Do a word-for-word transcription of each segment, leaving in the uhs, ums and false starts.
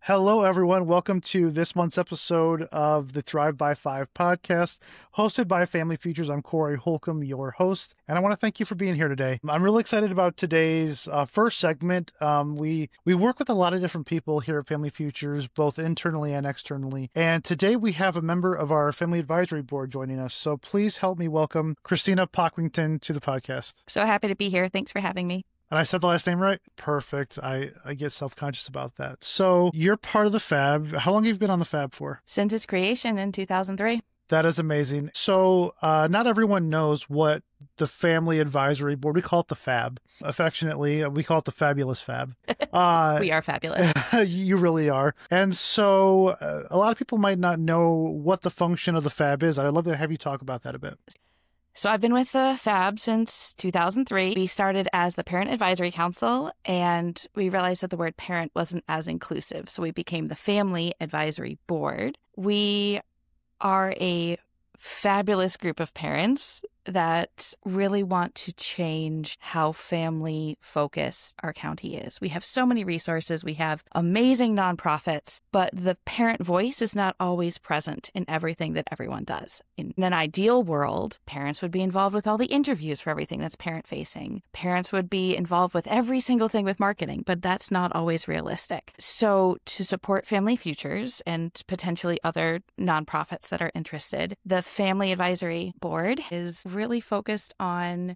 Hello, everyone. Welcome to this month's episode of the Thrive by Five podcast, hosted by Family Futures. I'm Corey Holcomb, your host, and I want to thank you for being here today. I'm really excited about today's uh, first segment. Um, we we work with a lot of different people here at Family Futures, both internally and externally, and today we have a member of our Family Advisory Board joining us. So please help me welcome Christina Pocklington to the podcast. So happy to be here. Thanks for having me. And I said the last name right? Perfect. I, I get self-conscious about that. So you're part of the F A B. How long have you been on the F A B for? Since its creation in two thousand three. That is amazing. So uh, not everyone knows what the Family Advisory Board, we call it the F A B. Affectionately, we call it the Fabulous F A B. Uh, we are fabulous. You really are. And so uh, a lot of people might not know what the function of the F A B is. I'd love to have you talk about that a bit. So I've been with the F A B since two thousand three. We started as the Parent Advisory Council, and we realized that the word parent wasn't as inclusive. So we became the Family Advisory Board. We are a fabulous group of parents that really want to change how family focused our county is. We have so many resources. We have amazing nonprofits, but the parent voice is not always present in everything that everyone does. In an ideal world, parents would be involved with all the interviews for everything that's parent facing. Parents would be involved with every single thing with marketing, but that's not always realistic. So to support Family Futures and potentially other nonprofits that are interested, the Family Advisory Board is really focused on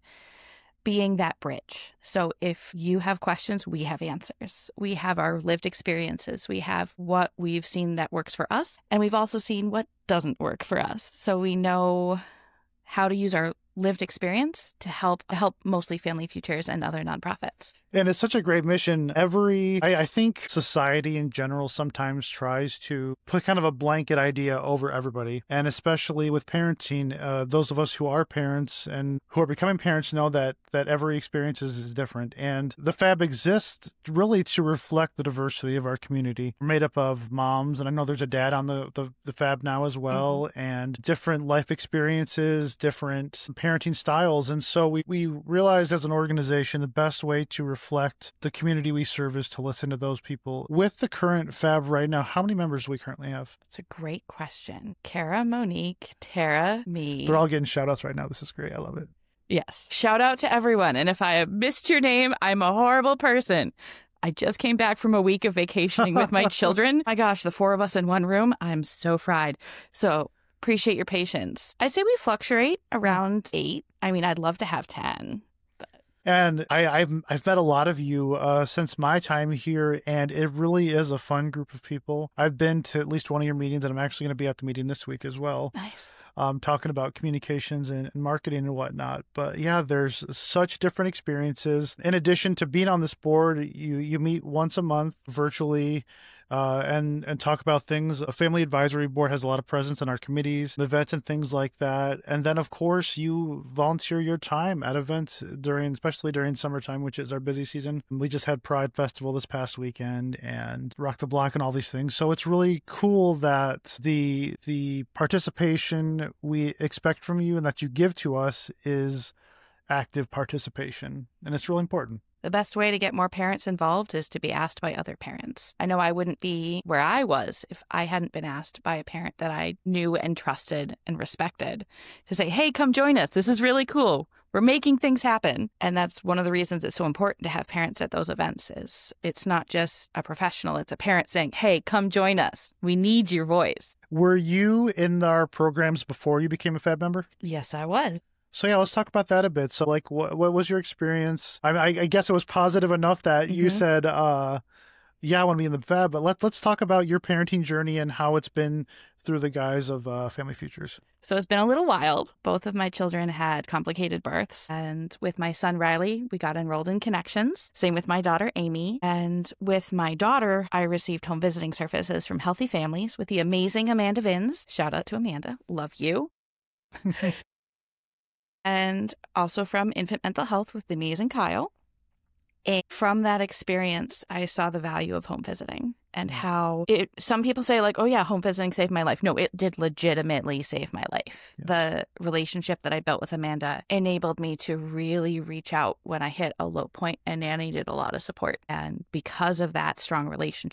being that bridge. So if you have questions, we have answers. We have our lived experiences. We have what we've seen that works for us, and we've also seen what doesn't work for us. So we know how to use our lived experience to help help mostly Family Futures and other nonprofits. And it's such a great mission. Every, I, I think society in general sometimes tries to put kind of a blanket idea over everybody. And especially with parenting, uh, those of us who are parents and who are becoming parents know that that every experience is, is different. And the F A B exists really to reflect the diversity of our community. We're made up of moms, and I know there's a dad on the, the, the F A B now as well, mm-hmm. and different life experiences, different parenting styles. And so we, we realized as an organization, the best way to reflect the community we serve is to listen to those people. With the current F A B right now, how many members do we currently have? It's a great question. Kara, Monique, Tara, me. They're all getting shout outs right now. This is great. I love it. Yes. Shout out to everyone. And if I missed your name, I'm a horrible person. I just came back from a week of vacationing with my children. My gosh, the four of us in one room. I'm so fried. So appreciate your patience. I'd say we fluctuate around eight. I mean, I'd love to have ten. But... And I, I've I've met a lot of you uh, since my time here, and it really is a fun group of people. I've been to at least one of your meetings, and I'm actually going to be at the meeting this week as well. Nice. Um, talking about communications and, and marketing and whatnot. But yeah, there's such different experiences. In addition to being on this board, you you meet once a month virtually uh, and, and talk about things. A Family Advisory Board has a lot of presence in our committees, events and things like that. And then, of course, you volunteer your time at events during, especially during summertime, which is our busy season. We just had Pride Festival this past weekend and Rock the Block and all these things. So it's really cool that the the participation we expect from you and that you give to us is active participation. And it's really important. The best way to get more parents involved is to be asked by other parents. I know I wouldn't be where I was if I hadn't been asked by a parent that I knew and trusted and respected to say, hey, come join us. This is really cool. We're making things happen. And that's one of the reasons it's so important to have parents at those events is it's not just a professional. It's a parent saying, hey, come join us. We need your voice. Were you in our programs before you became a F A B member? Yes, I was. So yeah, let's talk about that a bit. So like, what what was your experience? I I, I guess it was positive enough that mm-hmm. you said, uh, yeah, I want to be in the F A B, but let's, let's talk about your parenting journey and how it's been through the guise of uh, Family Futures. So it's been a little wild. Both of my children had complicated births. And with my son, Riley, we got enrolled in Connections. Same with my daughter, Amy. And with my daughter, I received home visiting services from Healthy Families with the amazing Amanda Vins. Shout out to Amanda. Love you. And also from Infant Mental Health with the amazing Kyle. And from that experience, I saw the value of home visiting and how it, some people say like, oh yeah, home visiting saved my life. No, it did legitimately save my life. Yes. The relationship that I built with Amanda enabled me to really reach out when I hit a low point, and I needed a lot of support. And because of that strong relationship,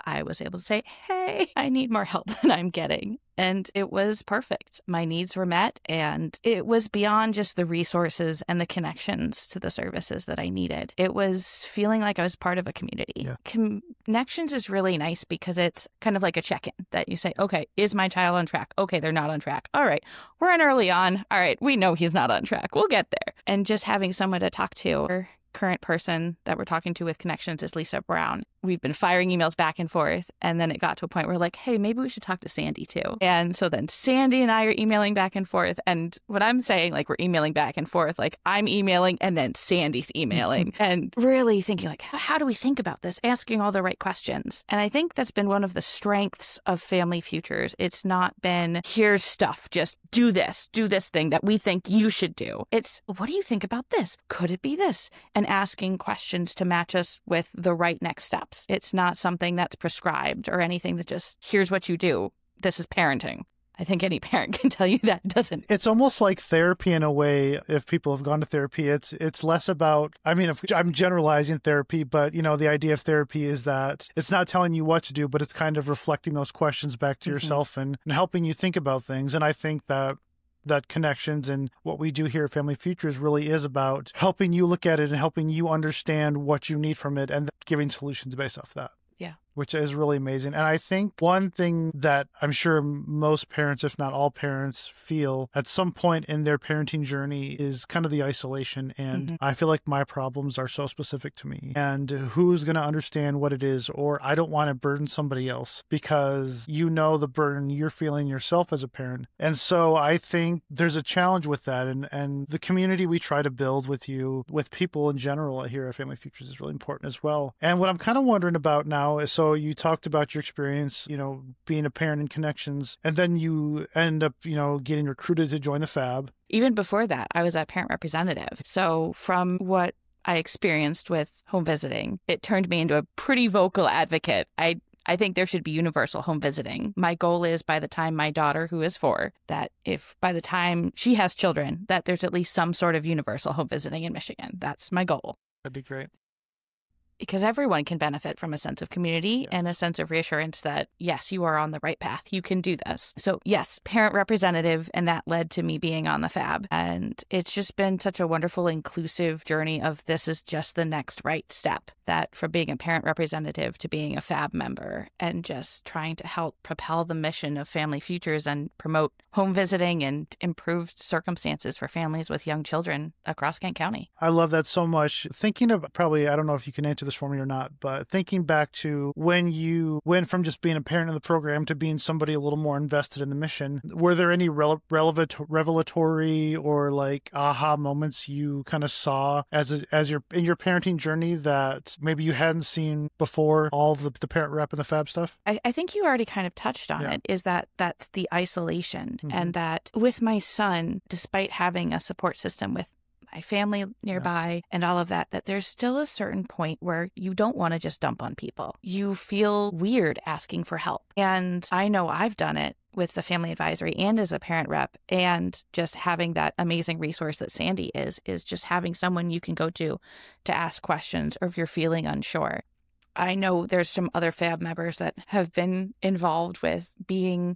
I was able to say, hey, I need more help than I'm getting. And it was perfect. My needs were met, and it was beyond just the resources and the connections to the services that I needed. It was feeling like I was part of a community. Yeah. Connections is really nice because it's kind of like a check-in that you say, okay, is my child on track? Okay, they're not on track. All right, we're in early on. All right, we know he's not on track. We'll get there. And just having someone to talk to. Or current person that we're talking to with Connections is Lisa Brown. We've been firing emails back and forth. And then it got to a point where like, hey, maybe we should talk to Sandy too. And so then Sandy and I are emailing back and forth. And what I'm saying, like we're emailing back and forth, like I'm emailing and then Sandy's emailing and really thinking like, how do we think about this? Asking all the right questions. And I think that's been one of the strengths of Family Futures. It's not been, here's stuff, just do this, do this thing that we think you should do. It's, what do you think about this? Could it be this? And asking questions to match us with the right next step. It's not something that's prescribed or anything that just, here's what you do. This is parenting. I think any parent can tell you that doesn't. It's almost like therapy in a way. If people have gone to therapy, it's it's less about, I mean, if, I'm generalizing therapy, but, you know, the idea of therapy is that it's not telling you what to do, but it's kind of reflecting those questions back to mm-hmm. yourself and, and helping you think about things. And I think that that Connections and what we do here at Family Futures really is about helping you look at it and helping you understand what you need from it and giving solutions based off that. Yeah. Which is really amazing. And I think one thing that I'm sure most parents, if not all parents, feel at some point in their parenting journey is kind of the isolation. And mm-hmm. I feel like my problems are so specific to me. And who's going to understand what it is? Or I don't want to burden somebody else because you know the burden you're feeling yourself as a parent. And so I think there's a challenge with that. And, and the community we try to build with you, with people in general here at Family Futures is really important as well. And what I'm kind of wondering about now is, so you talked about your experience, you know, being a parent in Connections, and then you end up, you know, getting recruited to join the F A B. Even before that, I was a parent representative. So from what I experienced with home visiting, it turned me into a pretty vocal advocate. I I think there should be universal home visiting. My goal is by the time my daughter, who is four, that if by the time she has children, that there's at least some sort of universal home visiting in Michigan. That's my goal. That'd be great. Because everyone can benefit from a sense of community yeah. and a sense of reassurance that, yes, you are on the right path. You can do this. So yes, parent representative, and that led to me being on the F A B. And it's just been such a wonderful, inclusive journey of this is just the next right step. That from being a parent representative to being a F A B member and just trying to help propel the mission of Family Futures and promote home visiting and improved circumstances for families with young children across Kent County. I love that so much. Thinking of probably, I don't know if you can answer this for me or not, but thinking back to when you went from just being a parent in the program to being somebody a little more invested in the mission, were there any rele- relevant, revelatory or like aha moments you kind of saw as a, as your in your parenting journey that maybe you hadn't seen before, all of the, the parent rep and the F A B stuff? I, I think you already kind of touched on yeah. it, is that that's the isolation mm-hmm. and that with my son, despite having a support system with my family nearby yeah. and all of that, that there's still a certain point where you don't want to just dump on people. You feel weird asking for help. And I know I've done it with the family advisory and as a parent rep, and just having that amazing resource that Sandy is, is just having someone you can go to to ask questions or if you're feeling unsure. I know there's some other F A B members that have been involved with being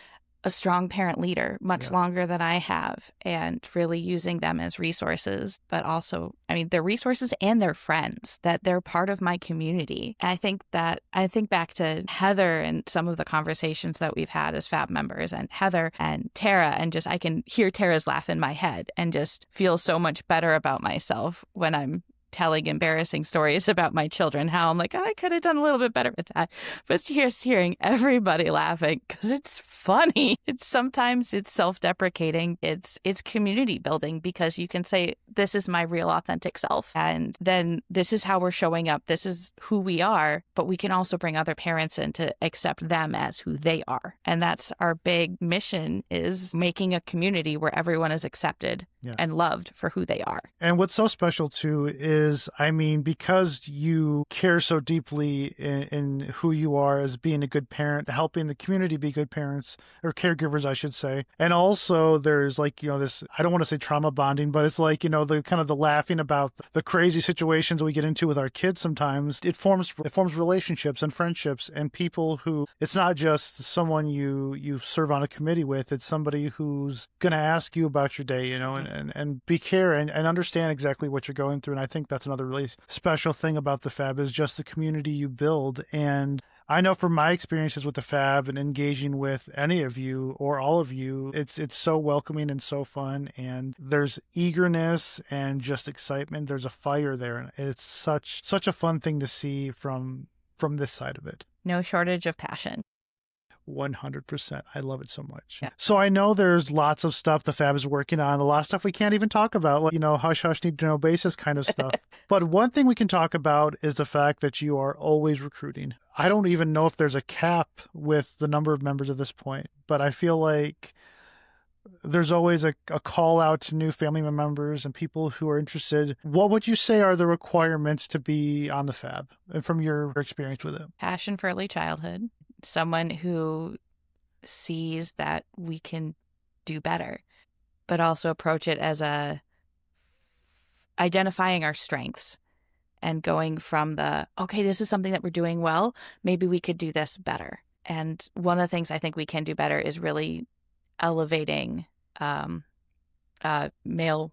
a strong parent leader much yeah. longer than I have, and really using them as resources, but also, I mean, they're resources and they're friends, that they're part of my community. And I think that, I think back to Heather and some of the conversations that we've had as F A B members, and Heather and Tara, and just, I can hear Tara's laugh in my head and just feel so much better about myself when I'm telling embarrassing stories about my children, how I'm like, oh, I could have done a little bit better with that. But just hearing everybody laughing because it's funny. It's sometimes it's self-deprecating. It's it's community building because you can say, this is my real authentic self. And then this is how we're showing up. This is who we are. But we can also bring other parents in to accept them as who they are. And that's our big mission, is making a community where everyone is accepted Yeah. and loved for who they are. And what's so special too is, I mean, because you care so deeply in, in who you are as being a good parent, helping the community be good parents or caregivers, I should say. And also there's like, you know, this, I don't want to say trauma bonding, but it's like, you know, the kind of the laughing about the crazy situations we get into with our kids sometimes. It forms, it forms relationships and friendships and people who, it's not just someone you, you serve on a committee with, it's somebody who's going to ask you about your day, you know, and, and, and be care and, and understand exactly what you're going through. And I think that's another really special thing about the Fab is just the community you build. And I know from my experiences with the Fab and engaging with any of you or all of you, it's it's so welcoming and so fun. And there's eagerness and just excitement. There's a fire there. And it's such such a fun thing to see from from this side of it. No shortage of passion. one hundred percent. I love it so much. Yeah. So I know there's lots of stuff the Fab is working on, a lot of stuff we can't even talk about, like, you know, hush, hush, need to know basis kind of stuff. But one thing we can talk about is the fact that you are always recruiting. I don't even know if there's a cap with the number of members at this point, but I feel like there's always a, a call out to new family members and people who are interested. What would you say are the requirements to be on the Fab and from your experience with it? Passion for early childhood. Someone who sees that we can do better, but also approach it as a identifying our strengths and going from the, okay, this is something that we're doing well, maybe we could do this better. And one of the things I think we can do better is really elevating um, uh, male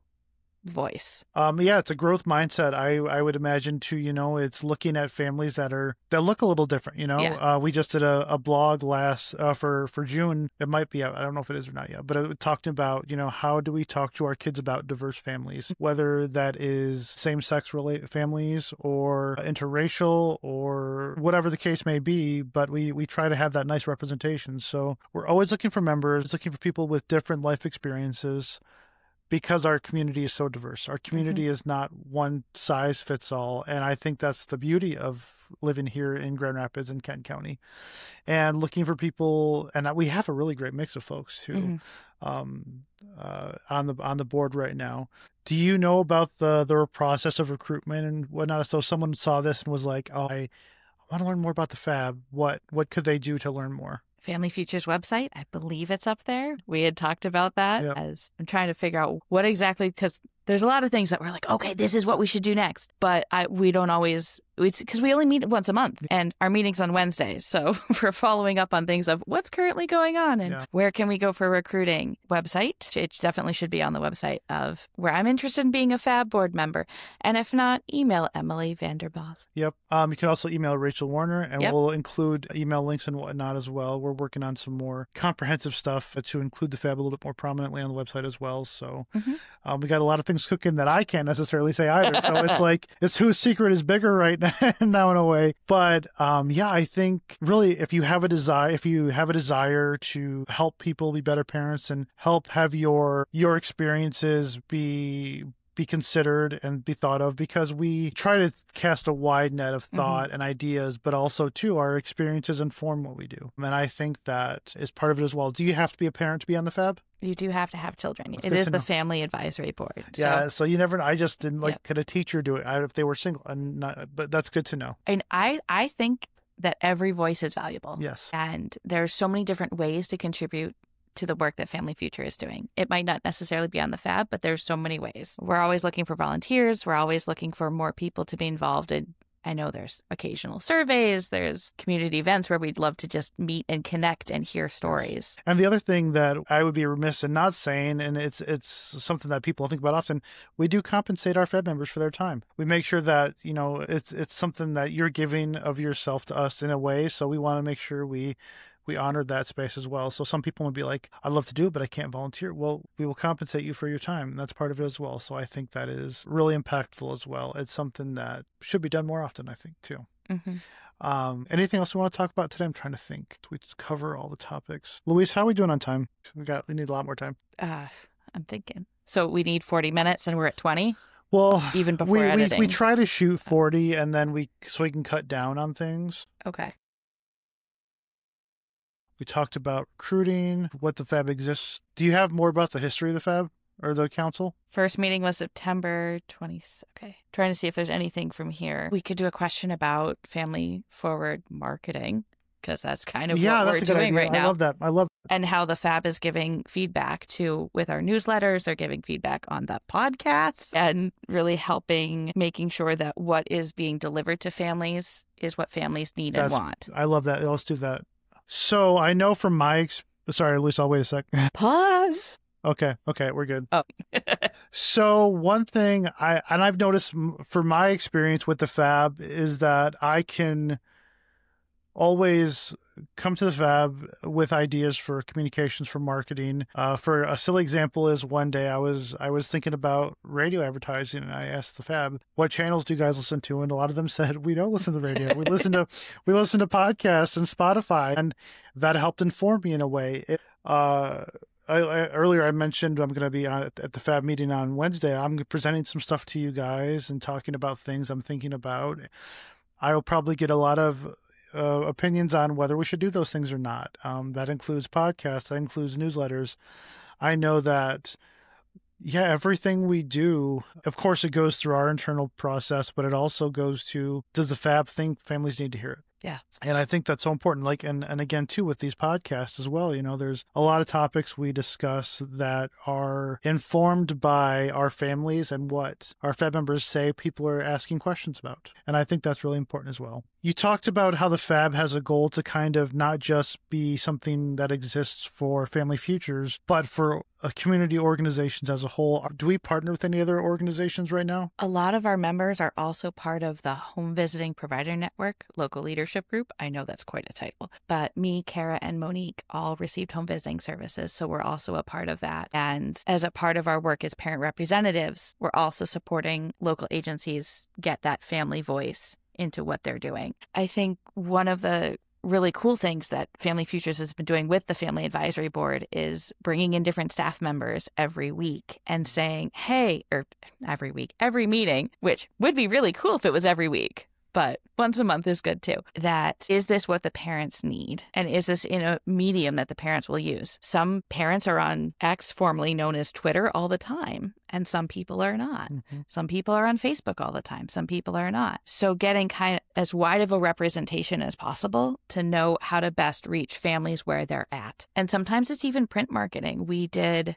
voice. Um, yeah, it's a growth mindset. I, I would imagine too, you know, it's looking at families that are, that look a little different, you know, Yeah. uh, we just did a, a blog last, uh, for, for June. It might be out. I don't know if it is or not yet, but it talked about, you know, how do we talk to our kids about diverse families, whether that is same sex related families or interracial or whatever the case may be, but we, we try to have that nice representation. So we're always looking for members, looking for people with different life experiences, because our community is so diverse. Our community mm-hmm. is not one size fits all. And I think that's the beauty of living here in Grand Rapids and Kent County and looking for people. And we have a really great mix of folks too, mm-hmm. um, uh, on the, on the board right now. Do you know about the, the process of recruitment and whatnot? So someone saw this and was like, oh, I, I want to learn more about the Fab. What, what could they do to learn more? Family Futures website. I believe it's up there. We had talked about that yep. as I'm trying to figure out what exactly, because there's a lot of things that we're like, okay, this is what we should do next. But I, we don't always, it's because we only meet once a month and our meeting's on Wednesdays. So we're following up on things of what's currently going on and yeah. where can we go for recruiting. Website. It definitely should be on the website of where I'm interested in being a Fab board member. And if not, email Emily Vanderboss. Yep. Um, you can also email Rachel Warner and yep. we'll include email links and whatnot as well. We're working on some more comprehensive stuff to include the Fab a little bit more prominently on the website as well. So mm-hmm. um, we got a lot of things cooking that I can't necessarily say either. So it's like, it's whose secret is bigger right now, now in a way. But um, yeah, I think really if you have a desire, if you have a desire to help people be better parents and help have your, your experiences be be considered and be thought of, because we try to cast a wide net of thought mm-hmm. and ideas, but also too our experiences inform what we do. And I think that is part of it as well. Do you have to be a parent to be on the Fab? You do have to have children. That's it is the know. Family Advisory Board. So. Yeah, so you never. I just didn't like. Yep. Could a teacher do it if they were single? And not, but that's good to know. And I, I think that every voice is valuable. Yes. And there's so many different ways to contribute to the work that Family Future is doing. It might not necessarily be on the Fab, but there's so many ways. We're always looking for volunteers. We're always looking for more people to be involved in. I know there's occasional surveys, there's community events where we'd love to just meet and connect and hear stories. And the other thing that I would be remiss in not saying, and it's it's something that people think about often, we do compensate our Fab members for their time. We make sure that, you know, it's it's something that you're giving of yourself to us in a way, so we want to make sure we we honored that space as well. So some people would be like, I'd love to do it, but I can't volunteer. Well, we will compensate you for your time. And that's part of it as well. So I think that is really impactful as well. It's something that should be done more often, I think, too. Mm-hmm. Um, anything else we want to talk about today? I'm trying to think. Do we cover all the topics? Louise, how are we doing on time? We got, we need a lot more time. Uh, I'm thinking. So we need forty minutes and we're at twenty? Well, even before we, editing. We, we try to shoot forty and then we, so we can cut down on things. Okay. We talked about recruiting, what the Fab exists. Do you have more about the history of the Fab? or the council? First meeting was September twentieth. Okay. Trying to see if there's anything from here. We could do a question about family forward marketing, because that's kind of yeah, what that's we're a good doing idea. right now. I love that. I love that. And how the Fab is giving feedback to with our newsletters. They're giving feedback on the podcast and really helping making sure that what is being delivered to families is what families need That's, and want. I love that. Let's do that. So I know from my ex- sorry, Lisa, I'll wait a sec. Pause. Okay. Okay. We're good. Oh. So one thing I, and I've noticed for my experience with the Fab is that I can always come to the Fab with ideas for communications, for marketing. Uh, for a silly example is one day I was, I was thinking about radio advertising and I asked the Fab, what channels do you guys listen to? And a lot of them said, we don't listen to the radio. We listen to, we listen to podcasts and Spotify. And that helped inform me in a way. It, uh, I, I, earlier I mentioned I'm going to be on, at the Fab meeting on Wednesday. I'm presenting some stuff to you guys and talking about things I'm thinking about. I will probably get a lot of uh, opinions on whether we should do those things or not. Um, that includes podcasts. That includes newsletters. I know that, yeah, everything we do, of course, it goes through our internal process, but it also goes to, does the Fab think families need to hear it? Yeah. And I think that's so important. Like, and, and again, too, with these podcasts as well, you know, there's a lot of topics we discuss that are informed by our families and what our Fab members say people are asking questions about. And I think that's really important as well. You talked about how the Fab has a goal to kind of not just be something that exists for Family Futures, but for uh, community organizations as a whole. Do we partner with any other organizations right now? A lot of our members are also part of the Home Visiting Provider Network, Local Leadership Group. I know that's quite a title, but me, Kara, and Monique all received home visiting services, so we're also a part of that. And as a part of our work as parent representatives, we're also supporting local agencies get that family voice into what they're doing. I think one of the really cool things that Family Futures has been doing with the Family Advisory Board is bringing in different staff members every week and saying, hey, or every week, every meeting, which would be really cool if it was every week, but once a month is good too. That is this what the parents need? And is this in a medium that the parents will use? Some parents are on X, formerly known as Twitter, all the time, and some people are not. Mm-hmm. Some people are on Facebook all the time. Some people are not. So getting kind of as wide of a representation as possible to know how to best reach families where they're at. And sometimes it's even print marketing. We did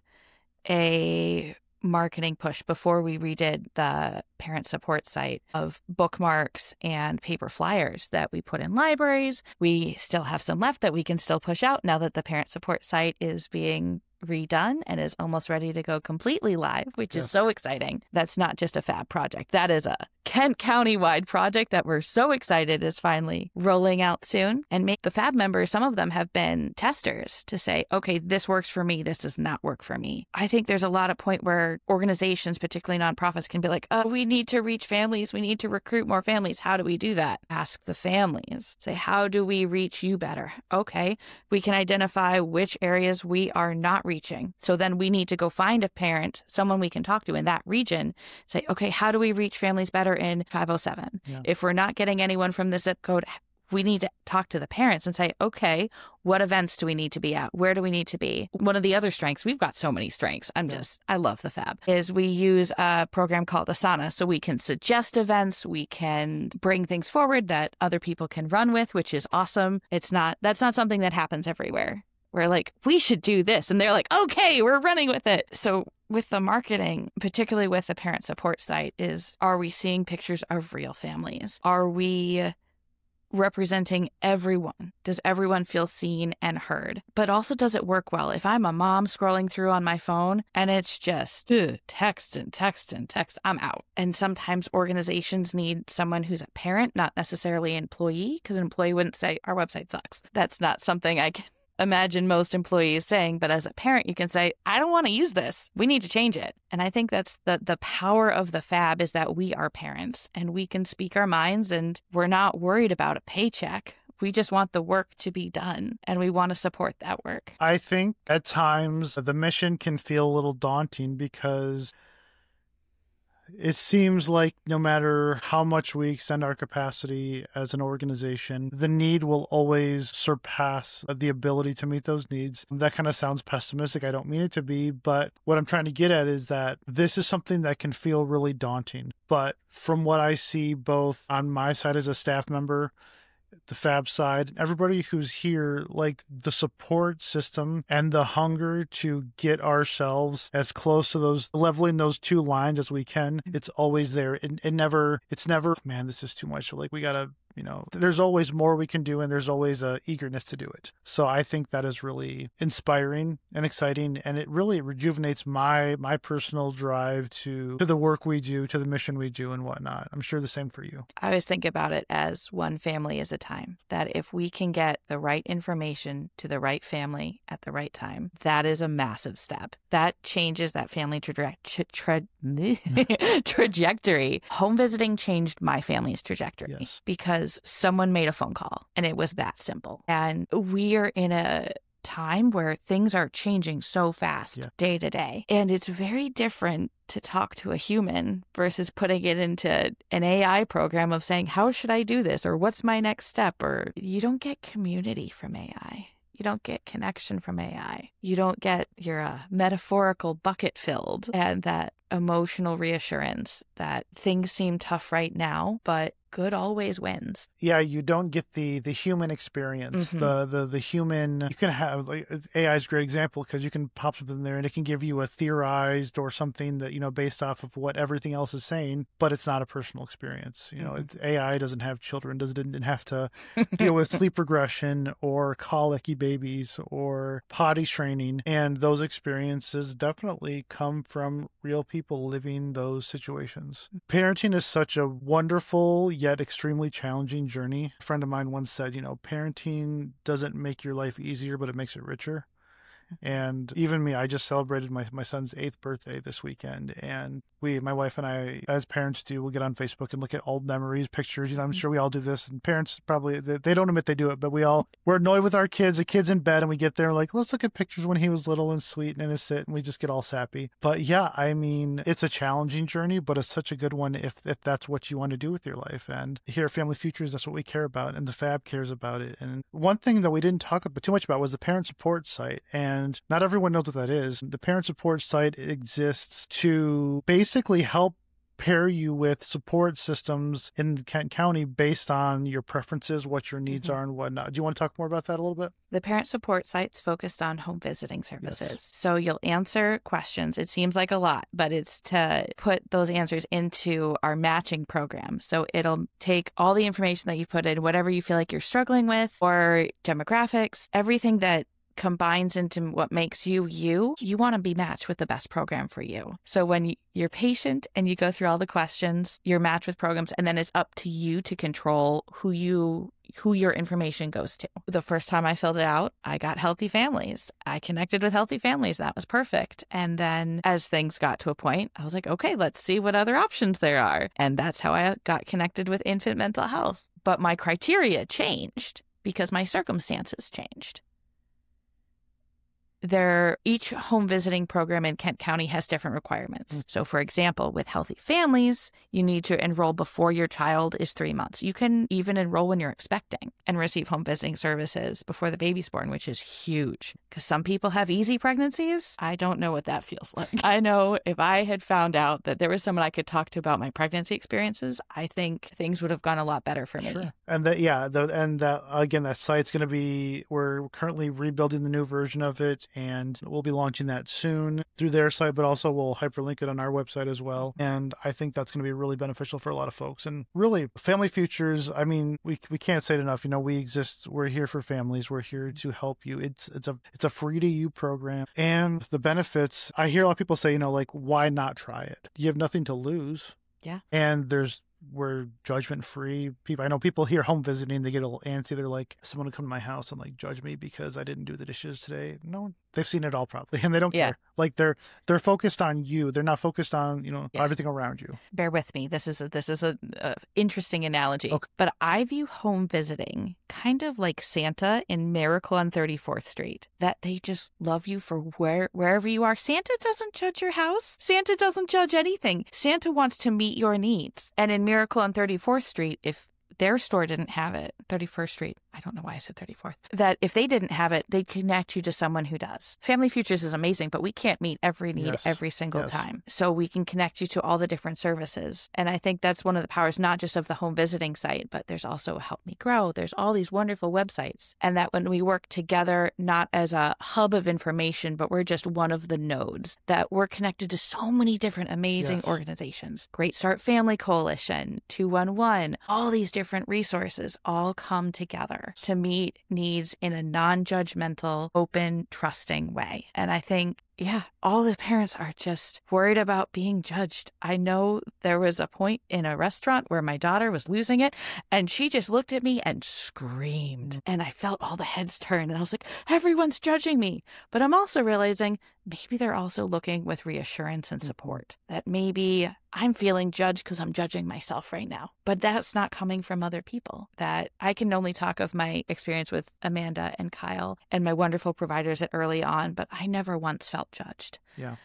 a marketing push before we redid the parent support site of bookmarks and paper flyers that we put in libraries. We still have some left that we can still push out now that the parent support site is being redone and is almost ready to go completely live, which yes. is so exciting. That's not just a Fab project. That is a Kent County-wide project that we're so excited is finally rolling out soon. And make the Fab members, some of them have been testers to say, okay, this works for me. This does not work for me. I think there's a lot of point where organizations, particularly nonprofits, can be like, oh, we need to reach families. We need to recruit more families. How do we do that? Ask the families. Say, how do we reach you better? Okay, we can identify which areas we are not reaching. Reaching. So then we need to go find a parent, someone we can talk to in that region, say, okay, how do we reach families better in five oh seven? Yeah. If we're not getting anyone from the zip code, we need to talk to the parents and say, okay, what events do we need to be at? Where do we need to be? One of the other strengths, we've got so many strengths. I'm yeah. just, I love the Fab, is we use a program called Asana. So we can suggest events, we can bring things forward that other people can run with, which is awesome. It's not, that's not something that happens everywhere. We're like, we should do this. And they're like, okay, we're running with it. So with the marketing, particularly with the parent support site, is are we seeing pictures of real families? Are we representing everyone? Does everyone feel seen and heard? But also, does it work well? If I'm a mom scrolling through on my phone and it's just ugh, text and text and text, I'm out. And sometimes organizations need someone who's a parent, not necessarily an employee, because an employee wouldn't say, our website sucks. That's not something I can imagine most employees saying, but as a parent, you can say, I don't want to use this. We need to change it. And I think that's the the power of the Fab is that we are parents and we can speak our minds and we're not worried about a paycheck. We just want the work to be done and we want to support that work. I think at times the mission can feel a little daunting because it seems like no matter how much we extend our capacity as an organization, the need will always surpass the ability to meet those needs. That kind of sounds pessimistic. I don't mean it to be, but what I'm trying to get at is that this is something that can feel really daunting. But from what I see, both on my side as a staff member, the Fab side, everybody who's here, like the support system and the hunger to get ourselves as close to those leveling those two lines as we can, it's always there. It, it never, it's never, man, this is too much. Like we gotta, you know, there's always more we can do, and there's always a eagerness to do it. So I think that is really inspiring and exciting, and it really rejuvenates my my personal drive to to the work we do, to the mission we do, and whatnot. I'm sure the same for you. I always think about it as one family at a time. That if we can get the right information to the right family at the right time, that is a massive step. That changes that family traje- tra- tra- trajectory. Home visiting changed my family's trajectory Yes. because someone made a phone call, and it was that simple. And we are in a time where things are changing so fast Yeah. day to day. And it's very different to talk to a human versus putting it into an A I program of saying, how should I do this? Or what's my next step? Or you don't get community from A I. You don't get connection from A I. You don't get your uh, metaphorical bucket filled and that emotional reassurance that things seem tough right now, but good always wins. Yeah, you don't get the the human experience, Mhm. the the the human. You can have like A I is a great example because you can pop something there and it can give you a theorized or something that, you know, based off of what everything else is saying, but it's not a personal experience. You know, Mhm. it's, A I doesn't have children, doesn't didn't have to deal with sleep regression or colicky babies or potty training, and those experiences definitely come from real people living those situations. Parenting is such a wonderful yet extremely challenging journey. A friend of mine once said, you know, parenting doesn't make your life easier, but it makes it richer. And even me, I just celebrated my, my son's eighth birthday this weekend. And we, my wife and I, as parents do, we'll get on Facebook and look at old memories, pictures. You know, I'm sure we all do this. And parents probably, they they don't admit they do it, but we all, we're annoyed with our kids. The kid's in bed and we get there like, let's look at pictures when he was little and sweet and innocent. And we just get all sappy. But yeah, I mean, it's a challenging journey, but it's such a good one if, if that's what you want to do with your life. And here at Family Futures, that's what we care about. And the Fab cares about it. And one thing that we didn't talk about too much about was the parent support site. And And not everyone knows what that is. The parent support site exists to basically help pair you with support systems in Kent County based on your preferences, what your needs Mhm. are, and whatnot. Do you want to talk more about that a little bit? The parent support site's focused on home visiting services. Yes. So you'll answer questions. It seems like a lot, but it's to put those answers into our matching program. So it'll take all the information that you put in, whatever you feel like you're struggling with, or demographics, everything that combines into what makes you you, you want to be matched with the best program for you. So when you- you're patient and you go through all the questions, you're matched with programs, and then it's up to you to control who you who your information goes to. The first time I filled it out, I got Healthy Families. I connected with Healthy Families. That was perfect. And then as things got to a point, I was like, okay, let's see what other options there are. And that's how I got connected with Infant Mental Health. But my criteria changed because my circumstances changed. There, each home visiting program in Kent County has different requirements. Mm. So, for example, with Healthy Families, you need to enroll before your child is three months. You can even enroll when you're expecting and receive home visiting services before the baby's born, which is huge because some people have easy pregnancies. I don't know what that feels like. I know if I had found out that there was someone I could talk to about my pregnancy experiences, I think things would have gone a lot better for me. Sure. And that, yeah, the, and that, again, that site's going to be, we're currently rebuilding the new version of it, and we'll be launching that soon through their site, but also we'll hyperlink it on our website as well. And I think that's going to be really beneficial for a lot of folks. And really, Family Futures, I mean, we we can't say it enough. You know, we exist, we're here for families. We're here to help you. It's it's a it's a free to you program. And the benefits, I hear a lot of people say, you know, like, why not try it? You have nothing to lose. Yeah. And there's we're judgment free. People, I know people here home visiting, they get a little antsy. They're like, someone will come to my house and like judge me because I didn't do the dishes today. No, they've seen it all probably, and they don't Yeah. care. Like they're they're focused on you. They're not focused on, you know, Yeah. everything around you. Bear with me. This is a, this is a, a interesting analogy. Okay. But I view home visiting kind of like Santa in Miracle on thirty-fourth Street. That they just love you for where wherever you are. Santa doesn't judge your house. Santa doesn't judge anything. Santa wants to meet your needs. And in Miracle on thirty-fourth Street, if their store didn't have it, thirty-first Street, I don't know why I said thirty-fourth, that if they didn't have it, they'd connect you to someone who does. Family Futures is amazing, but we can't meet every need Yes. every single Yes. time. So we can connect you to all the different services. And I think that's one of the powers, not just of the home visiting site, but there's also Help Me Grow. There's all these wonderful websites. And that when we work together, not as a hub of information, but we're just one of the nodes, that we're connected to so many different amazing Yes. organizations. Great Start Family Coalition, two one one, all these different resources all come together to meet needs in a non-judgmental, open, trusting way. And I think, yeah, all the parents are just worried about being judged. I know there was a point in a restaurant where my daughter was losing it, and she just looked at me and screamed. And I felt all the heads turn, and I was like, everyone's judging me. But I'm also realizing maybe they're also looking with reassurance and support, that maybe I'm feeling judged because I'm judging myself right now. But that's not coming from other people. That I can only talk of my experience with Amanda and Kyle and my wonderful providers at early on, but I never once felt judged. Yeah.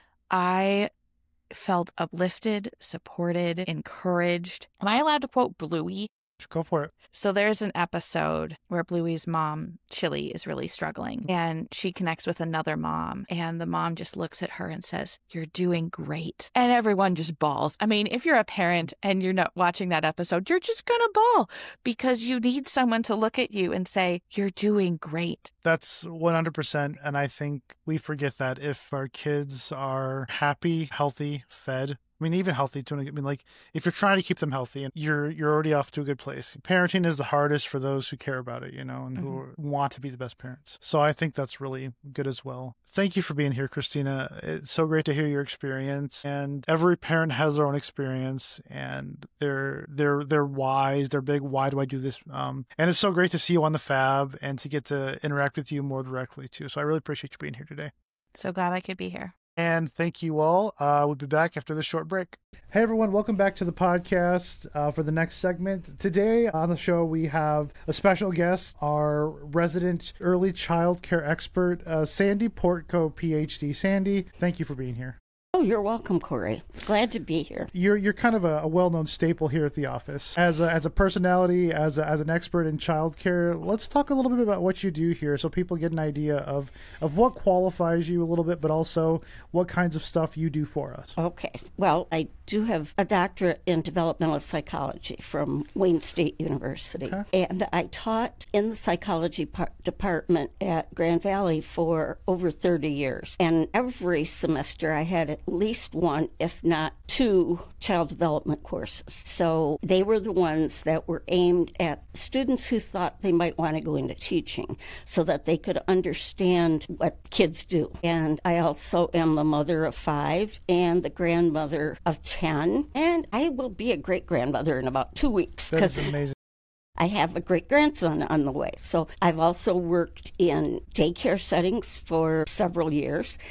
I felt uplifted, supported, encouraged. Am I allowed to quote Bluey? Go for it. So there's an episode where Bluey's mom, Chili, is really struggling, and she connects with another mom, and the mom just looks at her and says, "You're doing great." And everyone just bawls. I mean, if you're a parent and you're not watching that episode, you're just going to bawl because you need someone to look at you and say, "You're doing great." That's one hundred percent. And I think we forget that if our kids are happy, healthy, fed, I mean, even healthy too. I mean, like, if you're trying to keep them healthy, and you're you're already off to a good place. Parenting is the hardest for those who care about it, you know, and who want to be the best parents. So I think that's really good as well. Thank you for being here, Christina. It's so great to hear your experience. And every parent has their own experience, and they're they're they're whys. They're big. Why do I do this? Um, and it's so great to see you on the Fab and to get to interact with you more directly too. So I really appreciate you being here today. So glad I could be here. And thank you all. Uh, we'll be back after this short break. Hey, everyone. Welcome back to the podcast uh, for the next segment. Today on the show, we have a special guest, our resident early child care expert, uh, Sandy Portco, P H D. Sandy, thank you for being here. Oh, you're welcome, Corey. Glad to be here. You're you're kind of a, a well-known staple here at the office. As a, as a personality, as a, as an expert in childcare, let's talk a little bit about what you do here so people get an idea of, of what qualifies you a little bit, but also what kinds of stuff you do for us. Okay. Well, I do have a doctorate in developmental psychology from Wayne State University. Okay. And I taught in the psychology par- department at Grand Valley for over thirty years. And every semester I had at least one, if not two, child development courses. So they were the ones that were aimed at students who thought they might want to go into teaching so that they could understand what kids do. And I also am the mother of five and the grandmother of ten. And I will be a great-grandmother in about two weeks. That's amazing. I have a great-grandson on the way. So I've also worked in daycare settings for several years.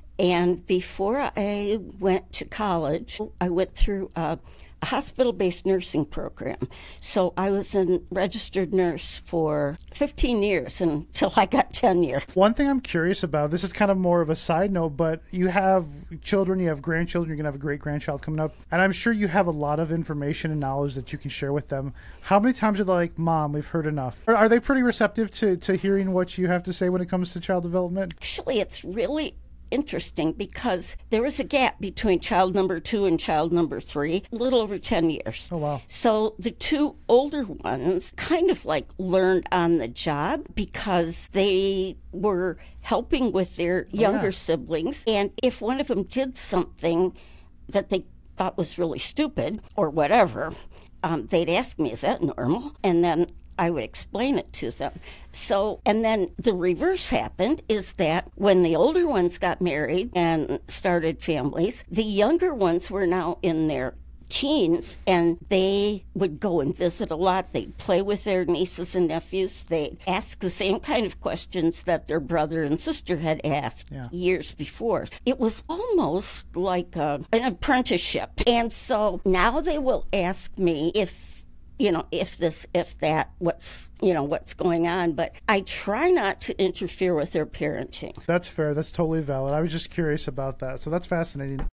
And before I went to college, I went through a, a hospital-based nursing program. So I was a registered nurse for fifteen years until I got tenure. One thing I'm curious about, this is kind of more of a side note, but you have children, you have grandchildren, you're going to have a great-grandchild coming up, and I'm sure you have a lot of information and knowledge that you can share with them. How many times are they like, Mom, we've heard enough? Are, are they pretty receptive to, to hearing what you have to say when it comes to child development? Actually, it's really interesting because there was a gap between child number two and child number three, a little over ten years. Oh, wow. So the two older ones kind of like learned on the job because they were helping with their younger yeah. siblings. And if one of them did something that they thought was really stupid or whatever, um, they'd ask me, is that normal? And then I would explain it to them. So, and then the reverse happened is that when the older ones got married and started families, the younger ones were now in their teens, and they would go and visit a lot. They'd play with their nieces and nephews. They'd ask the same kind of questions that their brother and sister had asked yeah. years before. It was almost like a, an apprenticeship. And so now they will ask me if you know, if this, if that, what's, you know, what's going on. But I try not to interfere with their parenting. That's fair. That's totally valid. I was just curious about that. So that's fascinating.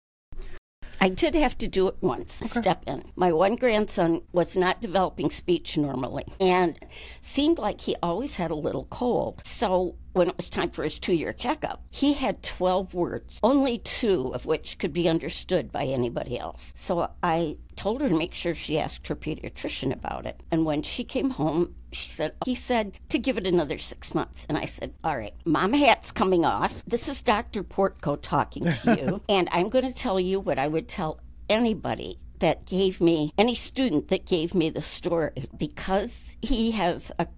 I did have to do it once, okay. step in. My one grandson was not developing speech normally and seemed like he always had a little cold. So when it was time for his two-year checkup, he had twelve words, only two of which could be understood by anybody else. So I told her to make sure she asked her pediatrician about it. And when she came home, she said, he said to give it another six months. And I said, all right, mom hat's coming off. This is Doctor Portko talking to you. And I'm going to tell you what I would tell anybody that gave me, any student that gave me the story. Because he has a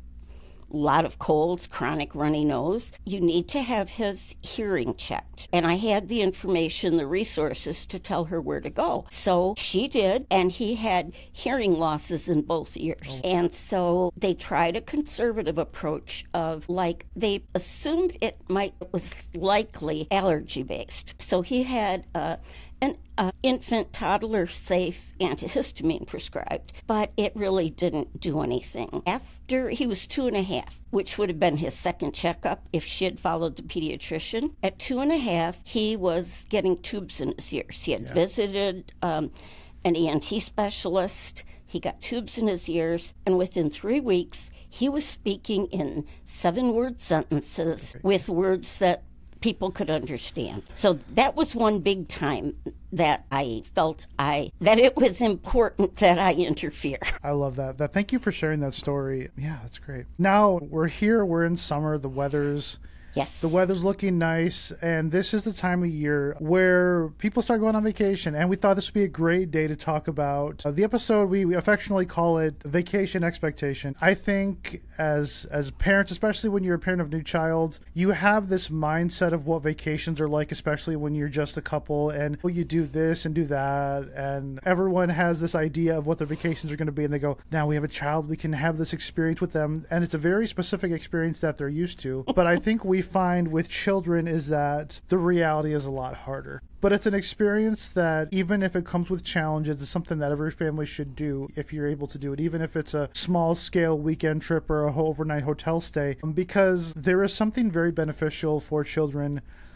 lot of colds, chronic runny nose, you need to have his hearing checked. And I had the information, the resources to tell her where to go. So she did, and he had hearing losses in both ears. Oh. And so they tried a conservative approach of, like, they assumed it might, it was likely allergy-based. So he had uh, an uh, infant, toddler safe antihistamine prescribed, but it really didn't do anything. After he was two and a half, which would have been his second checkup if she had followed the pediatrician, at two and a half, he was getting tubes in his ears. He had yeah. visited um, an E N T specialist. He got tubes in his ears, and within three weeks, he was speaking in seven-word sentences okay. with words that people could understand. So that was one big time that I felt I that it was important that I interfere. I love that. That thank you for sharing that story. Yeah, that's great. Now we're here, we're in summer, the weather's Yes. The weather's looking nice, and this is the time of year where people start going on vacation, and we thought this would be a great day to talk about uh, the episode. We, we affectionately call it Vacation Expectation. I think as as parents, especially when you're a parent of a new child, you have this mindset of what vacations are like, especially when you're just a couple, and well, you do this and do that, and everyone has this idea of what their vacations are going to be, and they go, now we have a child, we can have this experience with them, and it's a very specific experience that they're used to. But I think we find with children is that the reality is a lot harder. But it's an experience that, even if it comes with challenges, it's something that every family should do if you're able to do it, even if it's a small-scale weekend trip or a overnight hotel stay, because there is something very beneficial for children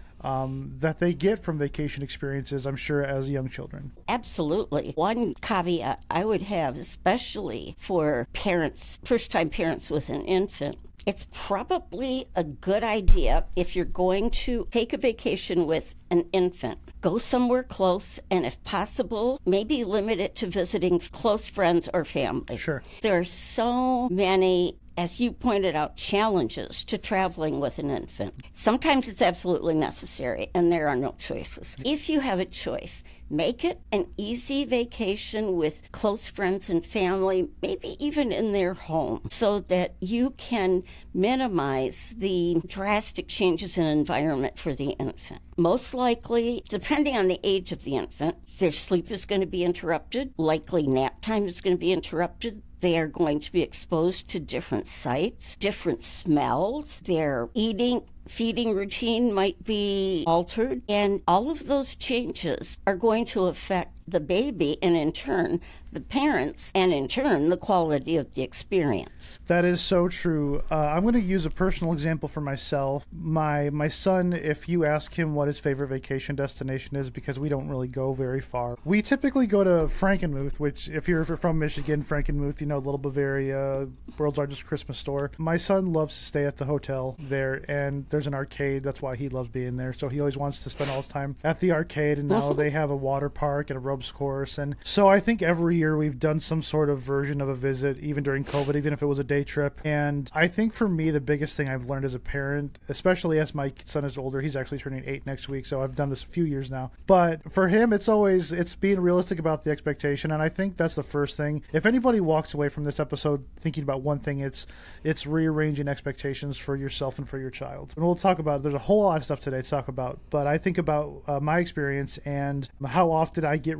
um, that they get from vacation experiences, I'm sure, as young children. Absolutely. One caveat I would have, especially for parents, first-time parents with an infant, it's probably a good idea if you're going to take a vacation with an infant. Go somewhere close, and if possible, maybe limit it to visiting close friends or family. Sure. There are so many, as you pointed out, challenges to traveling with an infant. Sometimes it's absolutely necessary, and there are no choices. If you have a choice, make it an easy vacation with close friends and family, maybe even in their home, so that you can minimize the drastic changes in environment for the infant. Most likely, depending on the age of the infant, their sleep is going to be interrupted. Likely nap time is going to be interrupted. They are going to be exposed to different sights, different smells. Their eating, feeding routine might be altered. And all of those changes are going to affect the baby and, in turn, the parents, and in turn, the quality of the experience. That is so true. Uh, I'm going to use a personal example for myself. My my son, if you ask him what his favorite vacation destination is, because we don't really go very far, we typically go to Frankenmuth, which, if you're from Michigan, Frankenmuth, you know, Little Bavaria, world's largest Christmas store. My son loves to stay at the hotel there, and there's an arcade. That's why he loves being there. So he always wants to spend all his time at the arcade, and now they have a water park and a ropes course. And so I think every year we've done some sort of version of a visit, even during COVID, even if it was a day trip. And I think for me, the biggest thing I've learned as a parent, especially as my son is older, he's actually turning eight next week, so I've done this a few years now. But for him, it's always, it's being realistic about the expectation. And I think that's the first thing. If anybody walks away from this episode thinking about one thing, it's it's rearranging expectations for yourself and for your child. And we'll talk about, there's a whole lot of stuff today to talk about, but I think about uh, my experience and how often I get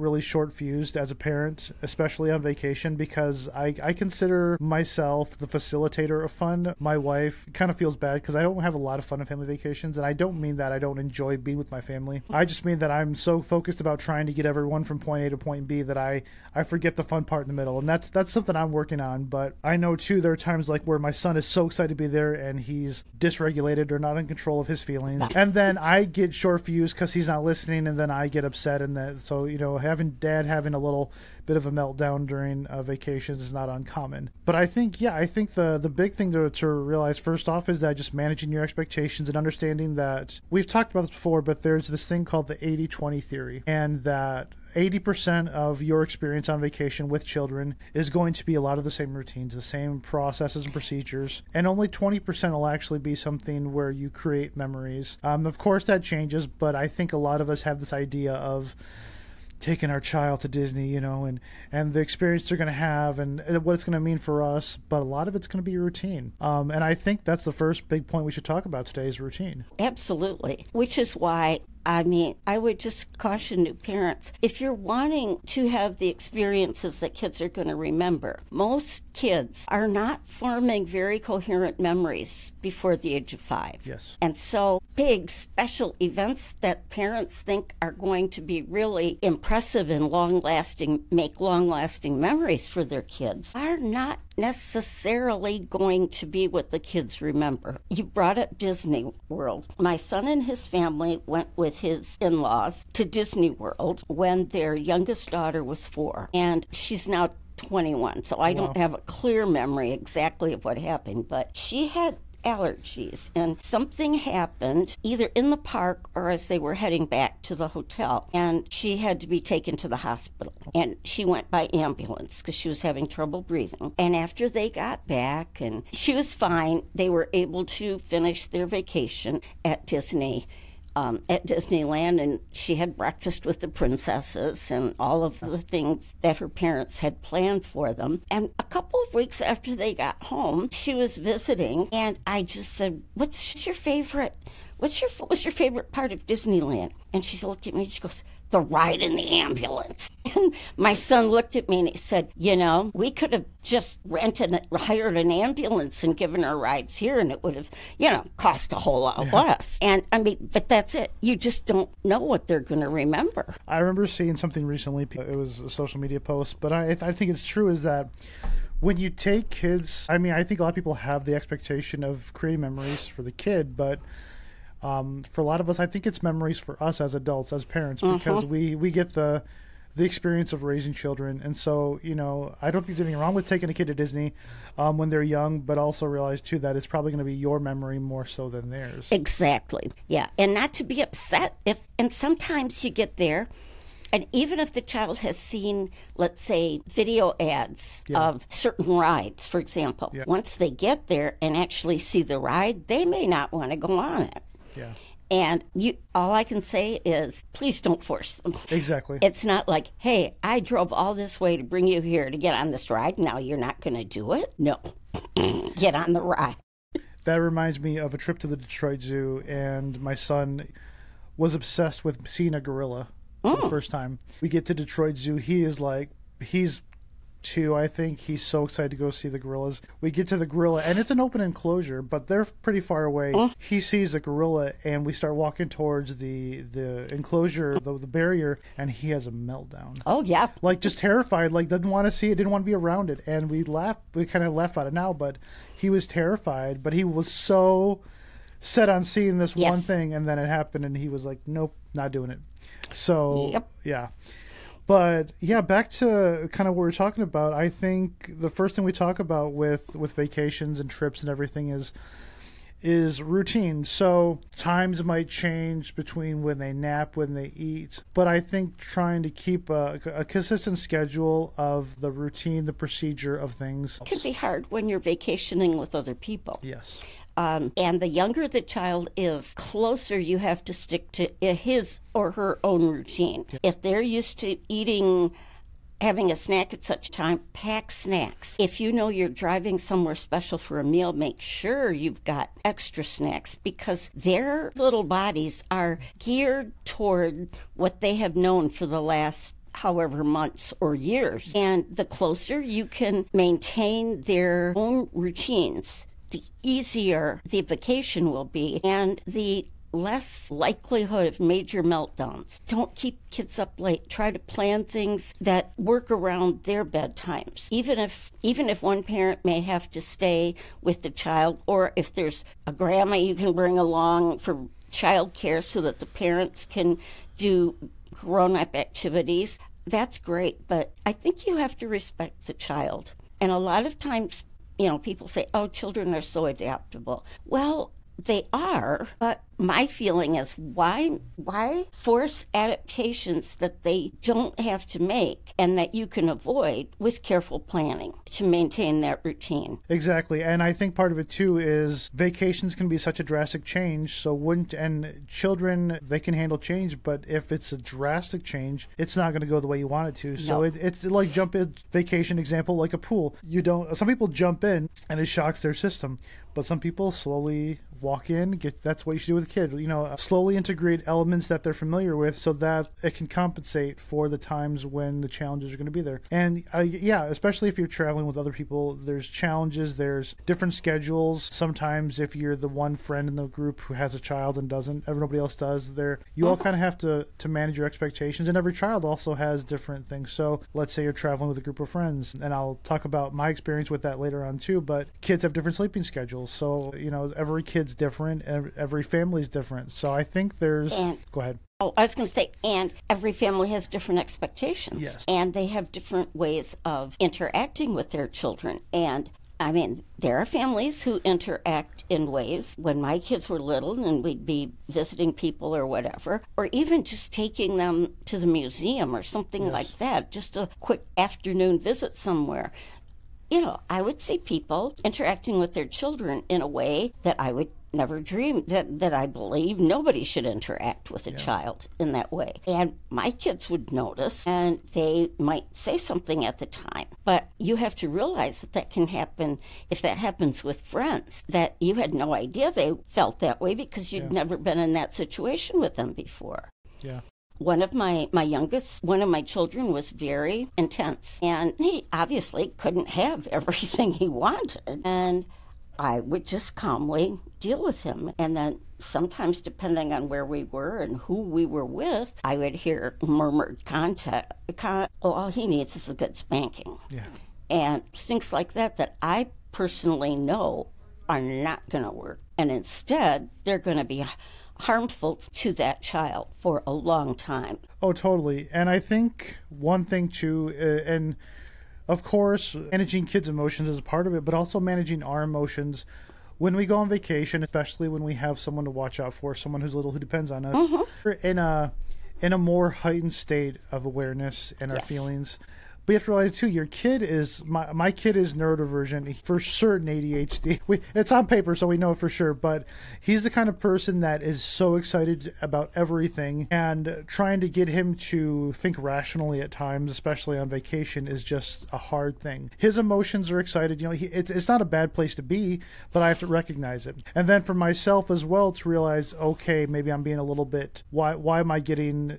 really short-fused as a parent, especially on vacation, because I, I consider myself the facilitator of fun. My wife kind of feels bad because I don't have a lot of fun on family vacations, and I don't mean that I don't enjoy being with my family. I just mean that I'm so focused about trying to get everyone from point A to point B that I, I forget the fun part in the middle, and that's that's something I'm working on. But I know, too, there are times like where my son is so excited to be there, and he's dysregulated or not in control of his feelings, and then I get short-fused because he's not listening, and then I get upset, and that so you know having dad having a little bit of a meltdown during uh, vacations is not uncommon. But I think yeah I think the the big thing to, to realize first off is that just managing your expectations and understanding that we've talked about this before, but there's this thing called the eighty twenty theory, and that eighty percent of your experience on vacation with children is going to be a lot of the same routines, the same processes and procedures, and only twenty percent will actually be something where you create memories. Um, of course, that changes, but I think a lot of us have this idea of taking our child to Disney, you know, and, and the experience they're going to have and what it's going to mean for us, but a lot of it's going to be routine. Um, and I think that's the first big point we should talk about today is routine. Absolutely, which is why I mean, I would just caution new parents, if you're wanting to have the experiences that kids are going to remember, most kids are not forming very coherent memories before the age of five. Yes. And so big special events that parents think are going to be really impressive and long-lasting, make long-lasting memories for their kids are not necessarily going to be what the kids remember. You brought up Disney World. My son and his family went with his in-laws to Disney World when their youngest daughter was four, and she's now twenty-one, so I Wow. don't have a clear memory exactly of what happened, but she had allergies, and something happened either in the park or as they were heading back to the hotel, and she had to be taken to the hospital, and she went by ambulance because she was having trouble breathing. And after they got back and she was fine, they were able to finish their vacation at Disney Um, at Disneyland, and she had breakfast with the princesses and all of the things that her parents had planned for them. And a couple of weeks after they got home, she was visiting, and I just said, "What's your favorite? What's your what's your favorite part of Disneyland?" And she looked at me and she goes, "The ride in the ambulance." And my son looked at me and he said, "You know, we could have just rented, hired an ambulance and given her rides here, and it would have, you know, cost a whole lot Yeah. less." And I mean, but that's it. You just don't know what they're going to remember. I remember seeing something recently. It was a social media post, but I, I think it's true is that when you take kids, I mean, I think a lot of people have the expectation of creating memories for the kid, but um, for a lot of us, I think it's memories for us as adults, as parents, because Mhm. we, we get the the experience of raising children. And so, you know, I don't think there's anything wrong with taking a kid to Disney um, when they're young, but also realize, too, that it's probably going to be your memory more so than theirs. Exactly. Yeah. And not to be upset if, and sometimes you get there, and even if the child has seen, let's say, video ads Yeah. of certain rides, for example, Yeah. once they get there and actually see the ride, they may not want to go on it. Yeah, And you, all I can say is, please don't force them. exactly. It's not like, "Hey, I drove all this way to bring you here to get on this ride. Now you're not going to do it." No. Get on the ride. That reminds me of a trip to the Detroit Zoo, and my son was obsessed with seeing a gorilla for the Mm. first time. We get to Detroit Zoo. He is like, he's two, I think. He's so excited to go see the gorillas. We get to the gorilla, and it's an open enclosure, but they're pretty far away. Mm. He sees a gorilla, and we start walking towards the, the enclosure, the, the barrier, and he has a meltdown. Oh, yeah. Like, just terrified, like, doesn't want to see it, didn't want to be around it. And we laugh, we kind of laugh about it now, but he was terrified, but he was so set on seeing this Yes. one thing, and then it happened, and he was like, nope, not doing it. So, Yep. yeah. But, yeah, back to kind of what we're talking about, I think the first thing we talk about with, with vacations and trips and everything is is routine. So times might change between when they nap, when they eat, but I think trying to keep a, a consistent schedule of the routine, the procedure of things. It can be hard when you're vacationing with other people. Yes. Um, and the younger the child is, closer you have to stick to his or her own routine. If they're used to eating, having a snack at such time, pack snacks. If you know you're driving somewhere special for a meal, make sure you've got extra snacks, because their little bodies are geared toward what they have known for the last however months or years. And the closer you can maintain their own routines, the easier the vacation will be and the less likelihood of major meltdowns. Don't keep kids up late. Try to plan things that work around their bedtimes. Even if even if one parent may have to stay with the child, or if there's a grandma you can bring along for childcare so that the parents can do grown-up activities, that's great. But I think you have to respect the child. And a lot of times, you know, people say, oh, children are so adaptable. Well, they are, but my feeling is why why force adaptations that they don't have to make and that you can avoid with careful planning to maintain that routine. Exactly. And I think part of it too is vacations can be such a drastic change. So wouldn't, and children, they can handle change, but if it's a drastic change, it's not going to go the way you want it to. So No. it, it's like jump in vacation example, like a pool. You don't, some people jump in and it shocks their system, but some people slowly walk in, get, that's what you should do with a kid. You know, slowly integrate elements that they're familiar with so that it can compensate for the times when the challenges are going to be there. And uh, yeah, especially if you're traveling with other people, there's challenges, there's different schedules. Sometimes if you're the one friend in the group who has a child and doesn't, everybody else does, there you all kind of have to, to manage your expectations. And every child also has different things. So let's say you're traveling with a group of friends, and I'll talk about my experience with that later on too, but kids have different sleeping schedules. So, you know, every kid's different, and every family's different. So I think there's... And, go ahead. Oh, I was going to say, and every family has different expectations. Yes. And they have different ways of interacting with their children. And, I mean, there are families who interact in ways when my kids were little and we'd be visiting people or whatever, or even just taking them to the museum or something Yes. like that, just a quick afternoon visit somewhere. You know, I would see people interacting with their children in a way that I would never dream, that, that I believe nobody should interact with a Yeah. child in that way. And my kids would notice, and they might say something at the time. But you have to realize that that can happen, if that happens with friends, that you had no idea they felt that way because you'd Yeah. never been in that situation with them before. Yeah. One of my, my youngest, one of my children was very intense, and he obviously couldn't have everything he wanted. And I would just calmly deal with him. And then sometimes, depending on where we were and who we were with, I would hear murmured contact. Con- oh, all he needs is a good spanking. Yeah. And things like that that I personally know are not going to work. And instead, they're going to be harmful to that child for a long time. Oh, totally. And I think one thing too, uh, and of course, managing kids' emotions is a part of it, but also managing our emotions when we go on vacation, especially when we have someone to watch out for, someone who's little who depends on us, Mhm. we're in a in a more heightened state of awareness and our Yes. feelings. But you have to realize too, your kid is my my kid is neurodivergent, for certain A D H D. We, it's on paper, so we know for sure. But he's the kind of person that is so excited about everything, and trying to get him to think rationally at times, especially on vacation, is just a hard thing. His emotions are excited. You know, he, it, it's not a bad place to be, but I have to recognize it. And then for myself as well, to realize, okay, maybe I'm being a little bit. Why why am I getting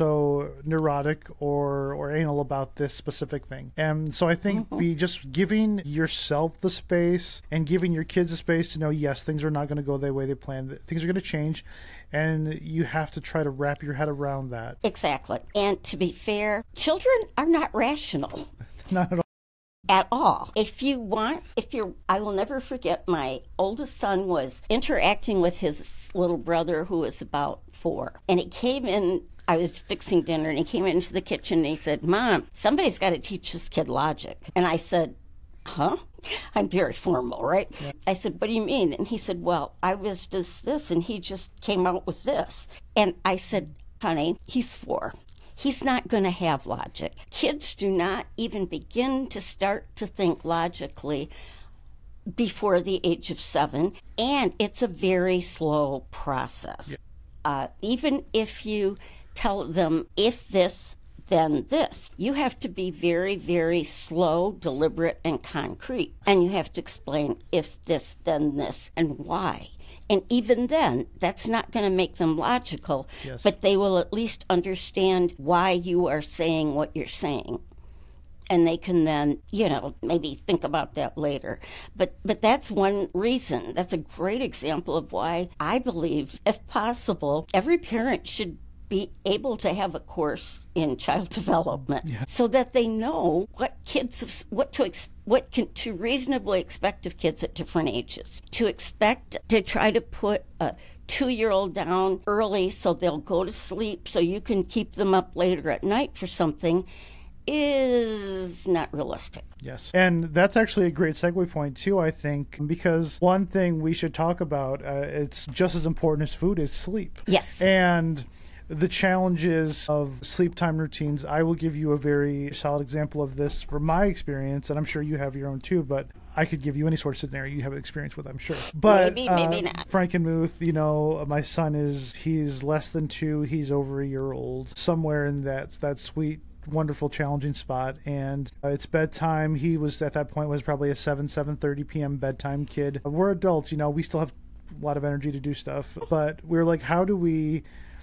so neurotic or or anal about this specific thing? And so I think Mm-hmm. be just giving yourself the space and giving your kids the space to know, yes, things are not going to go the way they planned. Things are going to change, and you have to try to wrap your head around that. Exactly. And to be fair, children are not rational Not at all. at all. If you want, if you're, I will never forget, my oldest son was interacting with his little brother who was about four. And he came in, I was fixing dinner, and he came into the kitchen and he said, Mom, somebody's got to teach this kid logic. And I said, huh? I'm very formal, right? Yeah. I said, what do you mean? And he said, well, I was just this, and he just came out with this. And I said, honey, he's four. He's not going to have logic. Kids do not even begin to start to think logically before the age of seven, and it's a very slow process. Yeah. Uh, even if you tell them, if this, then this, you have to be very, very slow, deliberate, and concrete. And you have to explain, if this, then this, and why. And even then, that's not going to make them logical, Yes. but they will at least understand why you are saying what you're saying. And they can then, you know, maybe think about that later. But but that's one reason. That's a great example of why I believe, if possible, every parent should be able to have a course in child development, Yeah. so that they know what kids, what to ex, what can to reasonably expect of kids at different ages. To expect to try to put a two-year-old down early so they'll go to sleep, so you can keep them up later at night for something, is not realistic. Yes. And that's actually a great segue point, too, I think, because one thing we should talk about, uh, it's just as important as food, is sleep. Yes. And the challenges of sleep time routines. I will give you a very solid example of this from my experience, and I'm sure you have your own too, but I could give you any sort of scenario you have experience with, I'm sure. But Maybe, maybe uh, not. Frankenmuth, you know, my son is, he's less than two, he's over a year old, somewhere in that that sweet, wonderful, challenging spot, and uh, it's bedtime. He was at that point was probably a seven seven thirty p.m. bedtime kid. We're adults, you know, we still have a lot of energy to do stuff, but we're like, how do we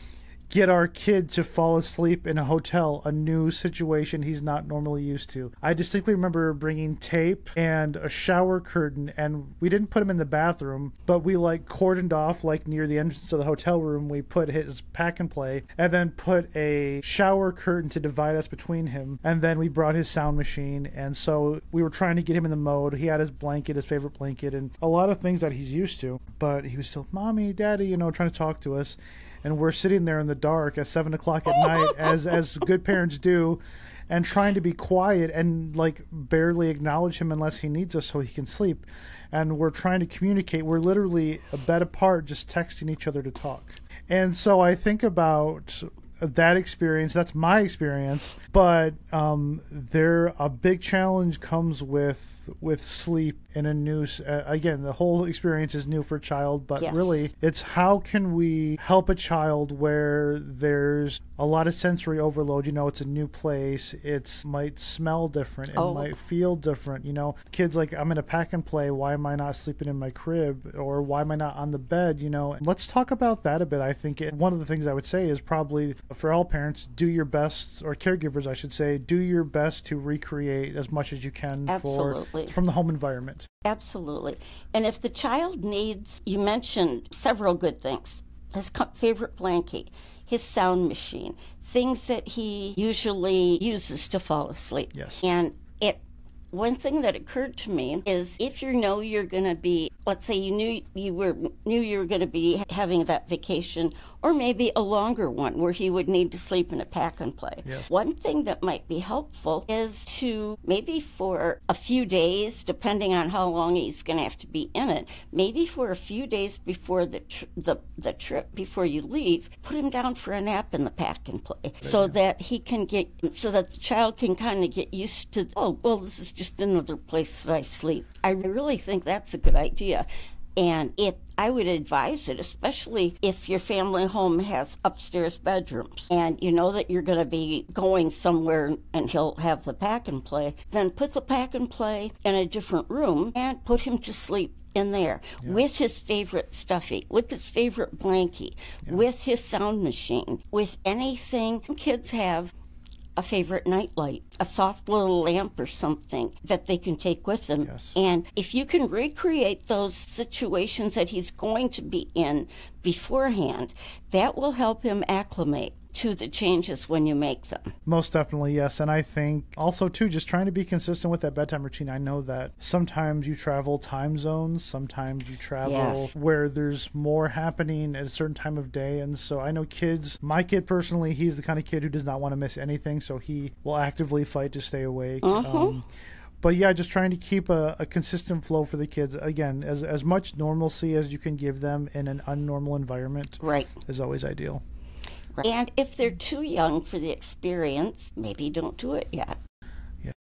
get our kid to fall asleep in a hotel, a new situation he's not normally used to? I distinctly remember bringing tape and a shower curtain, and we didn't put him in the bathroom, but we like cordoned off, like near the entrance of the hotel room, we put his pack and play, and then put a shower curtain to divide us between him, and then we brought his sound machine, and so we were trying to get him in the mode. He had his blanket, his favorite blanket, and a lot of things that he's used to, but he was still, Mommy, Daddy, you know, trying to talk to us. And we're sitting there in the dark at seven o'clock at night, as as good parents do, and trying to be quiet and like barely acknowledge him unless he needs us so he can sleep. And we're trying to communicate. We're literally a bed apart, just texting each other to talk. And so I think about that experience. That's my experience. But um, there, a big challenge comes with with sleep in a new. Uh, again, the whole experience is new for a child, but Yes. really, it's how can we help a child where there's a lot of sensory overload. You know, it's a new place. It might smell different. It Oh. might feel different. You know, kids like, I'm in a pack and play. Why am I not sleeping in my crib? Or why am I not on the bed? You know, let's talk about that a bit. I think it, one of the things I would say is probably for all parents, do your best, or caregivers, I should say, do your best to recreate as much as you can Absolutely. for from the home environment. Absolutely. And if the child needs, you mentioned several good things. His co- favorite blanket, his sound machine, things that he usually uses to fall asleep. Yes. And it one thing that occurred to me is if you know you're going to be, let's say you knew you were knew you were going to be having that vacation, or maybe a longer one where he would need to sleep in a pack and play. Yes. One thing that might be helpful is to maybe for a few days, depending on how long he's going to have to be in it, maybe for a few days before the tr- the the trip, before you leave, put him down for a nap in the pack and play, so that he can get, so that the child can kind of get used to, oh, well, this is just another place that I sleep. I really think that's a good idea. And it, I would advise it, especially if your family home has upstairs bedrooms and you know that you're going to be going somewhere and he'll have the pack and play, then put the pack and play in a different room and put him to sleep in there Yeah. with his favorite stuffy, with his favorite blankie, Yeah. with his sound machine, with anything kids have. A favorite nightlight, a soft little lamp or something that they can take with them. Yes. And if you can recreate those situations that he's going to be in beforehand, that will help him acclimate to the changes when you make them. Most definitely, yes. And I think also, too, just trying to be consistent with that bedtime routine. I know that sometimes you travel time zones, sometimes you travel Yes. where there's more happening at a certain time of day. And so I know kids, my kid personally, he's the kind of kid who does not want to miss anything, so he will actively fight to stay awake. Uh-huh. Um, But yeah, just trying to keep a, a consistent flow for the kids. Again, as as much normalcy as you can give them in an unnormal environment Right. is always ideal. And if they're too young for the experience, maybe don't do it yet. Yeah.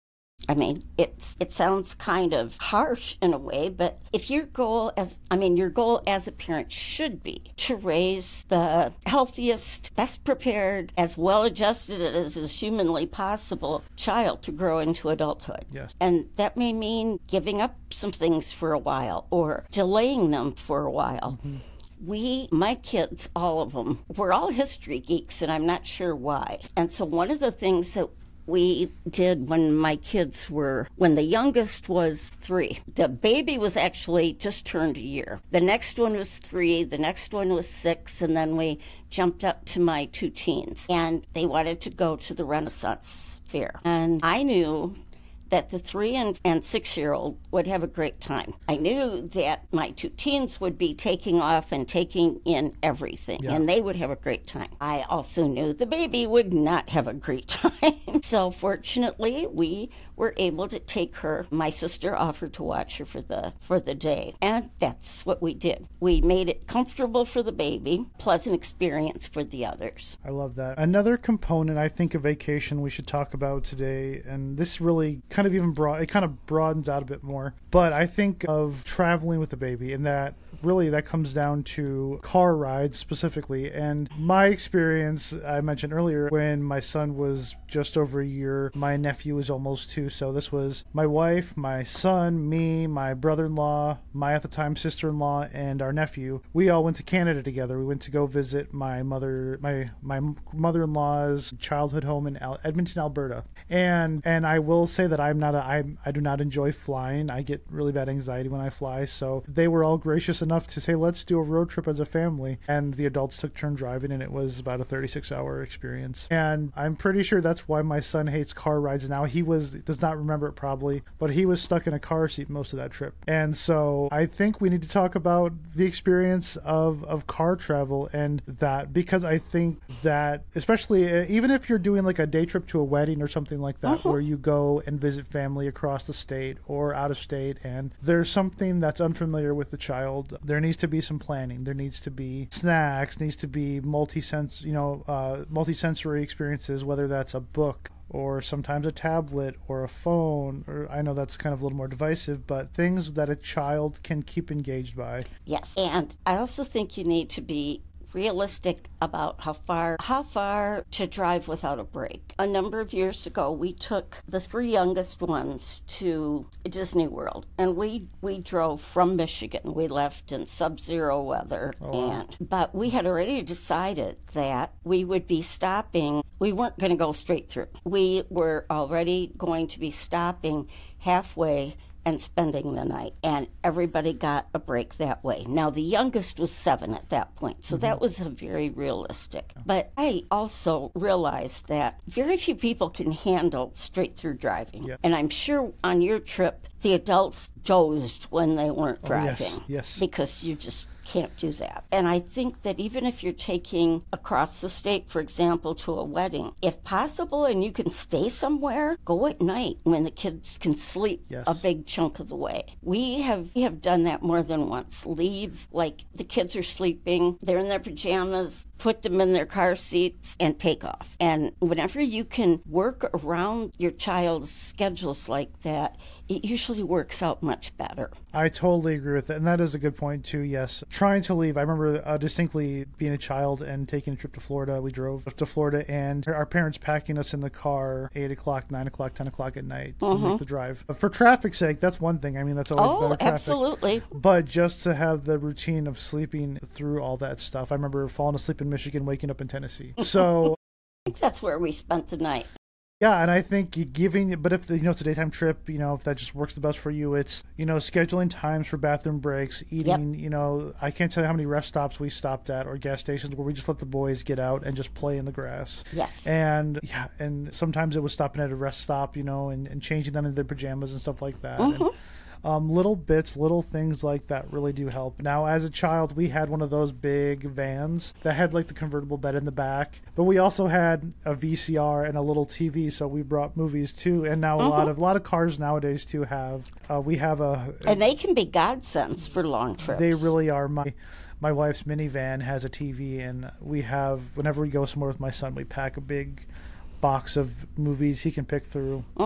I mean, it's it sounds kind of harsh in a way, but if your goal as I mean, your goal as a parent should be to raise the healthiest, best prepared, as well adjusted as is humanly possible child to grow into adulthood. Yes. And that may mean giving up some things for a while or delaying them for a while. Mm-hmm. We, my kids, all of them, we're all history geeks, and I'm not sure why. And so one of the things that we did when my kids were, when the youngest was three, the baby was actually just turned a year. The next one was three, the next one was six, and then we jumped up to my two teens. And they wanted to go to the Renaissance Fair. And I knew that the three and, and six-year-old would have a great time. I knew that my two teens would be taking off and taking in everything, yeah. and they would have a great time. I also knew the baby would not have a great time. So fortunately, we were able to take her. My sister offered to watch her for the for the day, and that's what we did. We made it comfortable for the baby, pleasant experience for the others. I love that. Another component, I think, of vacation we should talk about today, and this really kind of even broad, it kind of broadens out a bit more, but I think of traveling with the baby, and that really that comes down to car rides specifically. And my experience, I mentioned earlier, when my son was just over a year, my nephew was almost two. So this was my wife, my son, me, my brother-in-law, my at the time sister-in-law, and our nephew. We all went to Canada together. We went to go visit my mother, my my mother-in-law's childhood home in Al- Edmonton, Alberta. And and I will say that I'm not a, I I do not enjoy flying. I get really bad anxiety when I fly. So they were all gracious enough to say, let's do a road trip as a family. And the adults took turn driving, and it was about a thirty-six hour experience. And I'm pretty sure that's why my son hates car rides now. He was does not remember it probably, but he was stuck in a car seat most of that trip. And so I think we need to talk about the experience of, of car travel and that, because I think that, especially uh, even if you're doing like a day trip to a wedding or something like that, uh-huh. where you go and visit family across the state or out of state, and there's something that's unfamiliar with the child, there needs to be some planning. There needs to be snacks, needs to be multi-sense, you know, uh, multi-sensory experiences, whether that's a book or sometimes a tablet or a phone, or I know that's kind of a little more divisive, but things that a child can keep engaged by. Yes, and I also think you need to be realistic about how far how far to drive without a break. A number of years ago, we took the three youngest ones to Disney World, and we we drove from Michigan. We left in sub-zero weather, oh, wow. and but we had already decided that we would be stopping. We weren't going to go straight through. We were already going to be stopping halfway and spending the night, and everybody got a break that way. Now, the youngest was seven at that point, so mm-hmm. that was a very realistic. But I also realized that very few people can handle straight-through driving. Yep. And I'm sure on your trip, the adults dozed when they weren't driving. Oh, yes, yes. Because you just can't do that. And I think that even if you're taking across the state, for example, to a wedding, if possible and you can stay somewhere, go at night when the kids can sleep yes. a big chunk of the way. We have we have done that more than once. Leave, like the kids are sleeping, they're in their pajamas, put them in their car seats, and take off. And whenever you can work around your child's schedules like that, it usually works out much better. I totally agree with that. And that is a good point, too, yes. Trying to leave. I remember uh, distinctly being a child and taking a trip to Florida. We drove to Florida, and our parents packing us in the car eight o'clock, nine o'clock, ten o'clock at night to uh-huh. make the drive. But for traffic's sake, that's one thing. I mean, that's always oh, better traffic. Absolutely. But just to have the routine of sleeping through all that stuff. I remember falling asleep in Michigan, waking up in Tennessee. So I think that's where we spent the night. Yeah, and I think giving, but if, you know, it's a daytime trip, you know, if that just works the best for you, it's, you know, scheduling times for bathroom breaks, eating, yep. you know, I can't tell you how many rest stops we stopped at or gas stations where we just let the boys get out and just play in the grass. Yes. And, yeah, and sometimes it was stopping at a rest stop, you know, and, and changing them into their pajamas and stuff like that. Mm-hmm. And, Um, little bits, little things like that really do help. Now, as a child, we had one of those big vans that had like the convertible bed in the back, but we also had a V C R and a little T V, so we brought movies too. And now mm-hmm. a lot of a lot of cars nowadays too have. Uh, we have a, a and they can be godsends for long trips. They really are. My my wife's minivan has a T V, and we have whenever we go somewhere with my son, we pack a big box of movies he can pick through. Mm-hmm.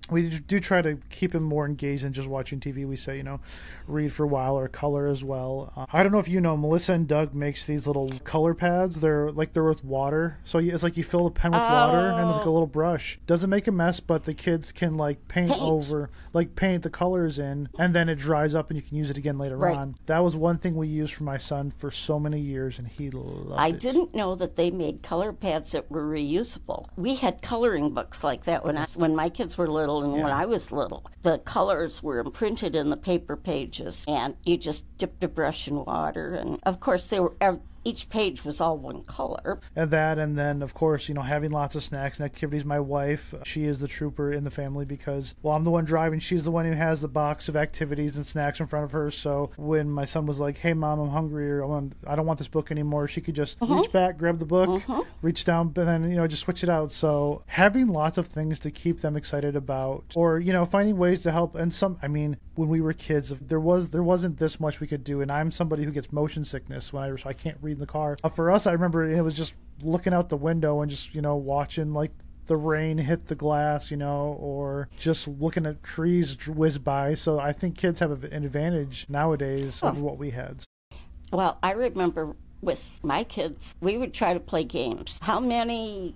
we do try to keep him more engaged than just watching T V. We say, you know, read for a while or color as well. Uh, I don't know if you know, Melissa and Doug makes these little color pads. They're like they're with water. So you, it's like you fill a pen with oh. water and there's like a little brush. Doesn't make a mess, but the kids can like paint, paint over, like paint the colors in, and then it dries up and you can use it again later right. on. That was one thing we used for my son for so many years, and he loved I it. I didn't know that they made color pads that were reusable. We had coloring books like that when I, when my kids were little and yeah. when I was little. The colors were imprinted in the paper pages, and you just dipped a brush in water. And, of course, they were each page was all one color. And that, and then, of course, you know, having lots of snacks and activities. My wife, she is the trooper in the family because, well, I'm the one driving. She's the one who has the box of activities and snacks in front of her. So when my son was like, hey, Mom, I'm hungry, or I, want, I don't want this book anymore, she could just uh-huh. reach back, grab the book, uh-huh. reach down, and then, you know, just switch it out. So having lots of things to keep them excited about, or, you know, finding ways to help. And some, I mean, when we were kids, there was, there wasn't this much we could do. And I'm somebody who gets motion sickness when I, so I can't read in the car. Uh, for us, I remember it was just looking out the window and just, you know, watching like the rain hit the glass, you know, or just looking at trees whiz by. So I think kids have an advantage nowadays oh. over what we had. Well, I remember with my kids, we would try to play games. How many,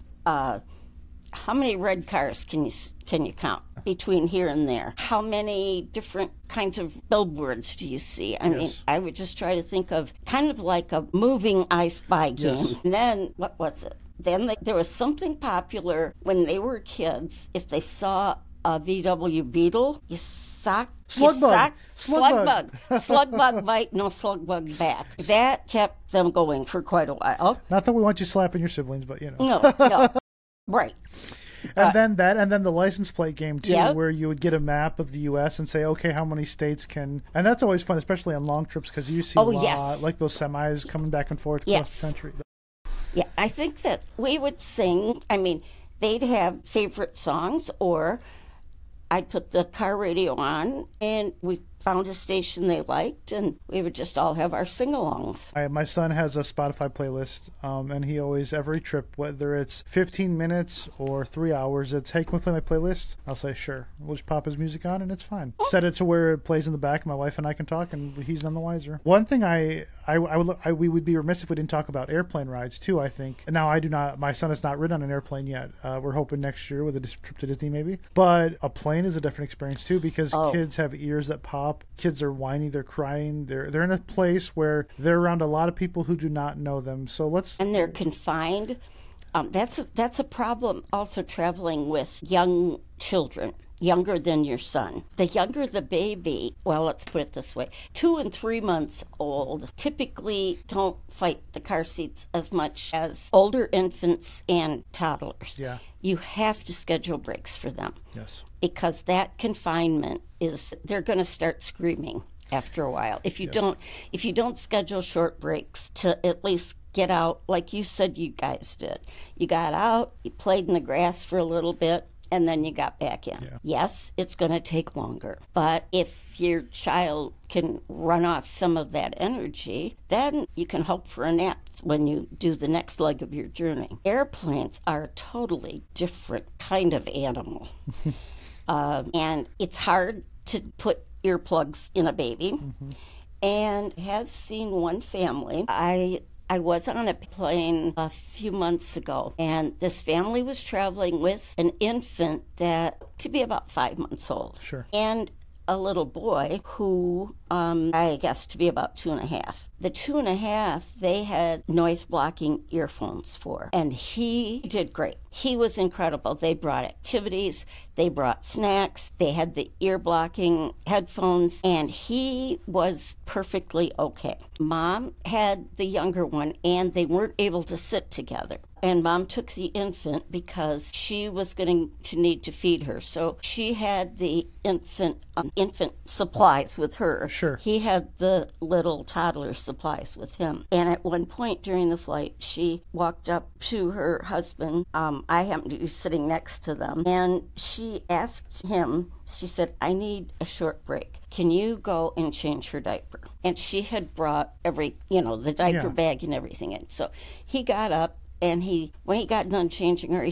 uh, how many red cars can you can you count between here and there? How many different kinds of billboards do you see? I yes. mean, I would just try to think of kind of like a moving I Spy game. Yes. And then, what was it? Then they, there was something popular when they were kids. If they saw a V W Beetle, you sock, slug you bug, sock, slug, slug bug, bug. slug bug bite, no slug bug back. That kept them going for quite a while. Not that we want you slapping your siblings, but you know. No, no. Right. And uh, then that, and then the license plate game too, yep. where you would get a map of the U S and say, okay, how many states can, and that's always fun, especially on long trips, because you see oh, a lot, yes. like those semis coming back and forth across yes. the country. Yeah, I think that we would sing, I mean, they'd have favorite songs, or I'd put the car radio on, and we found a station they liked, and we would just all have our sing-alongs. I, my son has a Spotify playlist, um, and he always, every trip, whether it's fifteen minutes or three hours, it's, hey, can we play my playlist? I'll say, sure. We'll just pop his music on, and it's fine. Oh. Set it to where it plays in the back, and my wife and I can talk, and he's none the wiser. One thing I, I, I, would, I we would be remiss if we didn't talk about airplane rides, too, I think. Now, I do not, my son has not ridden on an airplane yet. Uh, we're hoping next year with a trip to Disney, maybe. But a plane is a different experience, too, because oh. kids have ears that pop. Kids are whiny, they're crying, they're they're in a place where they're around a lot of people who do not know them. So let's and they're confined. Um, that's a, that's a problem. Also, traveling with young children, younger than your son. The younger the baby, well, let's put it this way: two and three months old typically don't fight the car seats as much as older infants and toddlers. Yeah, you have to schedule breaks for them. Yes. Because that confinement is, they're going to start screaming after a while. If you yes. don't, if you don't schedule short breaks to at least get out, like you said you guys did. You got out, you played in the grass for a little bit, and then you got back in. Yeah. Yes, it's going to take longer. But if your child can run off some of that energy, then you can hope for a nap when you do the next leg of your journey. Airplanes are a totally different kind of animal. Um, and it's hard to put earplugs in a baby. Mm-hmm. And have seen one family. I I was on a plane a few months ago, and this family was traveling with an infant that to be about five months old. Sure. And a little boy who um, I guess to be about two and a half. The two and a half, they had noise-blocking earphones for, and he did great. He was incredible. They brought activities, they brought snacks, they had the ear-blocking headphones, and he was perfectly okay. Mom had the younger one, and they weren't able to sit together. And Mom took the infant because she was going to need to feed her. So she had the infant um, infant supplies with her. Sure. He had the little toddler supplies with him. And at one point during the flight, she walked up to her husband. Um, I happened to be sitting next to them. And she asked him, she said, I need a short break. Can you go and change her diaper? And she had brought every, you know, the diaper yeah. bag and everything in. So he got up. And he, when he got done changing her, he said,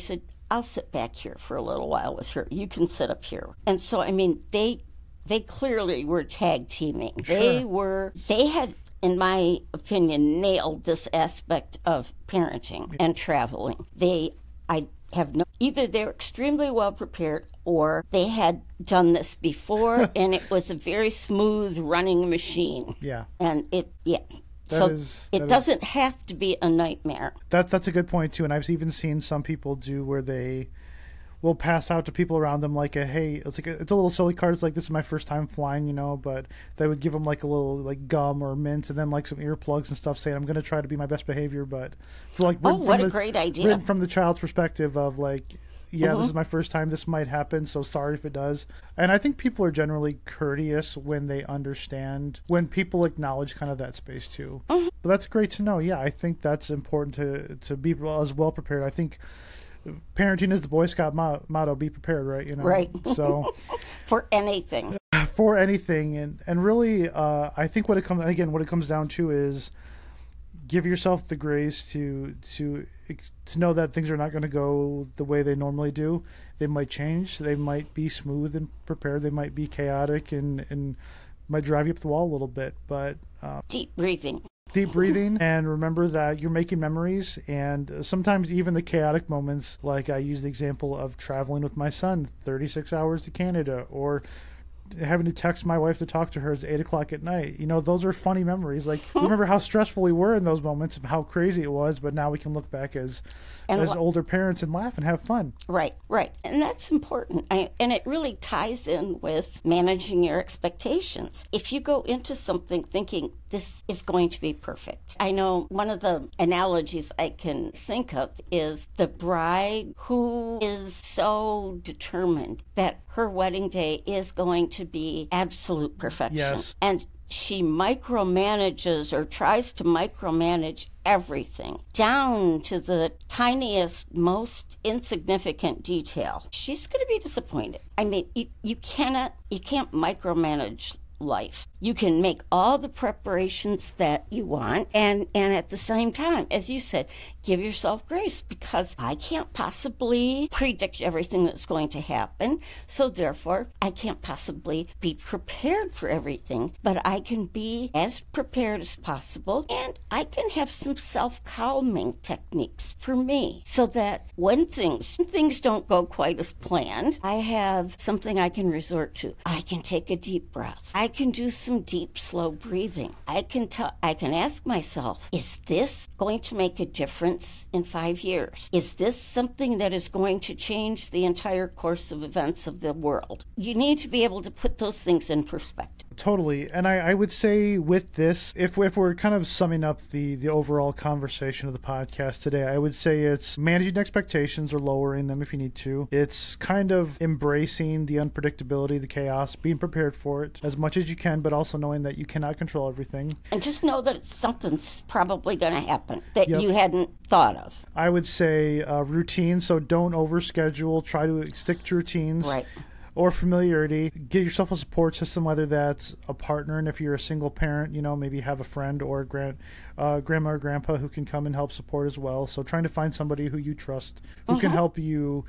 I'll sit back here for a little while with her. You can sit up here. And so, I mean, they they clearly were tag teaming. Sure. They were, they had, in my opinion, nailed this aspect of parenting and traveling. They, I have no, either they're extremely well prepared or they had done this before and it was a very smooth running machine. Yeah. And it, yeah. That so is, it that doesn't is, have to be a nightmare. That That's a good point, too. And I've even seen some people do where they will pass out to people around them like a, hey, it's like a, it's a little silly card. It's like, this is my first time flying, you know, but they would give them like a little like gum or mint and then like some earplugs and stuff saying, I'm going to try to be my best behavior. But for like, oh, what the, a great idea. From the child's perspective of like, yeah, mm-hmm. this is my first time. This might happen. So sorry if it does. And I think people are generally courteous when they understand, when people acknowledge kind of that space too. Mm-hmm. But that's great to know. Yeah, I think that's important to, to be as well prepared. I think parenting is the Boy Scout mo- motto, be prepared, right? You know, right. So for anything. For anything. And, and really, uh, I think what it comes, again, what it comes down to is give yourself the grace to, to, to know that things are not going to go the way they normally do. They might change. They might be smooth and prepared. They might be chaotic and, and might drive you up the wall a little bit, but uh, deep breathing. Deep breathing, and remember that you're making memories, and sometimes even the chaotic moments, like I use the example of traveling with my son thirty-six hours to Canada, or having to text my wife to talk to her at eight o'clock at night. You know, those are funny memories. Like, remember how stressful we were in those moments and how crazy it was, but now we can look back as and as l- older parents and laugh and have fun. Right, right. And that's important. I, and it really ties in with managing your expectations. If you go into something thinking this is going to be perfect. I know one of the analogies I can think of is the bride who is so determined that her wedding day is going to be absolute perfection. Yes. And she micromanages or tries to micromanage everything down to the tiniest, most insignificant detail. She's going to be disappointed. I mean, you, you cannot, you can't micromanage life. You can make all the preparations that you want, and, and at the same time, as you said, give yourself grace, because I can't possibly predict everything that's going to happen, so therefore I can't possibly be prepared for everything, but I can be as prepared as possible, and I can have some self-calming techniques for me, so that when things, things don't go quite as planned, I have something I can resort to. I can take a deep breath. I can do some deep, slow breathing. I can tell, I can ask myself, is this going to make a difference in five years? Is this something that is going to change the entire course of events of the world? You need to be able to put those things in perspective. Totally. And I, I would say with this, if, if we're kind of summing up the, the overall conversation of the podcast today, I would say it's managing expectations or lowering them if you need to. It's kind of embracing the unpredictability, the chaos, being prepared for it as much as you can, but also knowing that you cannot control everything. And just know that it's something's probably going to happen that Yep. you hadn't thought of. I would say uh, routine, so don't overschedule. Try to stick to routines. Right. Or familiarity. Get yourself a support system, whether that's a partner, and if you're a single parent, you know, maybe have a friend or a grand, uh, grandma or grandpa who can come and help support as well. So trying to find somebody who you trust, who uh-huh. can help you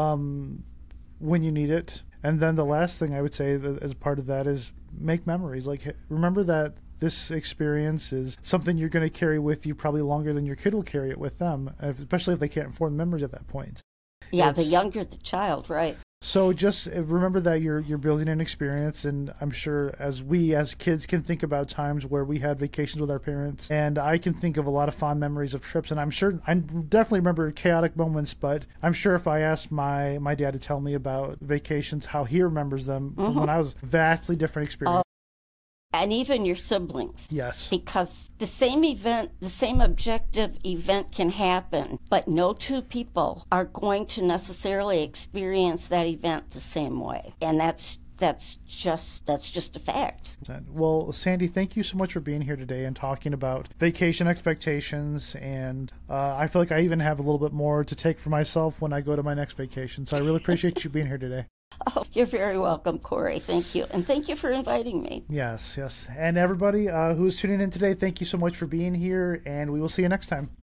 um, when you need it. And then the last thing I would say that as part of that is make memories. Like, remember that this experience is something you're going to carry with you probably longer than your kid will carry it with them, especially if they can't form memories at that point. Yeah, It's, the younger the child, right. So just remember that you're you're building an experience, and I'm sure as we as kids can think about times where we had vacations with our parents, and I can think of a lot of fond memories of trips, and I'm sure I definitely remember chaotic moments, but I'm sure if I asked my my dad to tell me about vacations, how he remembers them from Mm-hmm. when I was vastly different experience. Oh. And even your siblings. Yes. Because the same event, the same objective event can happen, but no two people are going to necessarily experience that event the same way. And that's that's just that's just a fact. Well, Sandy, thank you so much for being here today and talking about vacation expectations. And uh, I feel like I even have a little bit more to take for myself when I go to my next vacation. So I really appreciate you being here today. Oh, you're very welcome, Corey. Thank you. And thank you for inviting me. Yes, yes. And everybody uh, who's tuning in today, thank you so much for being here, and we will see you next time.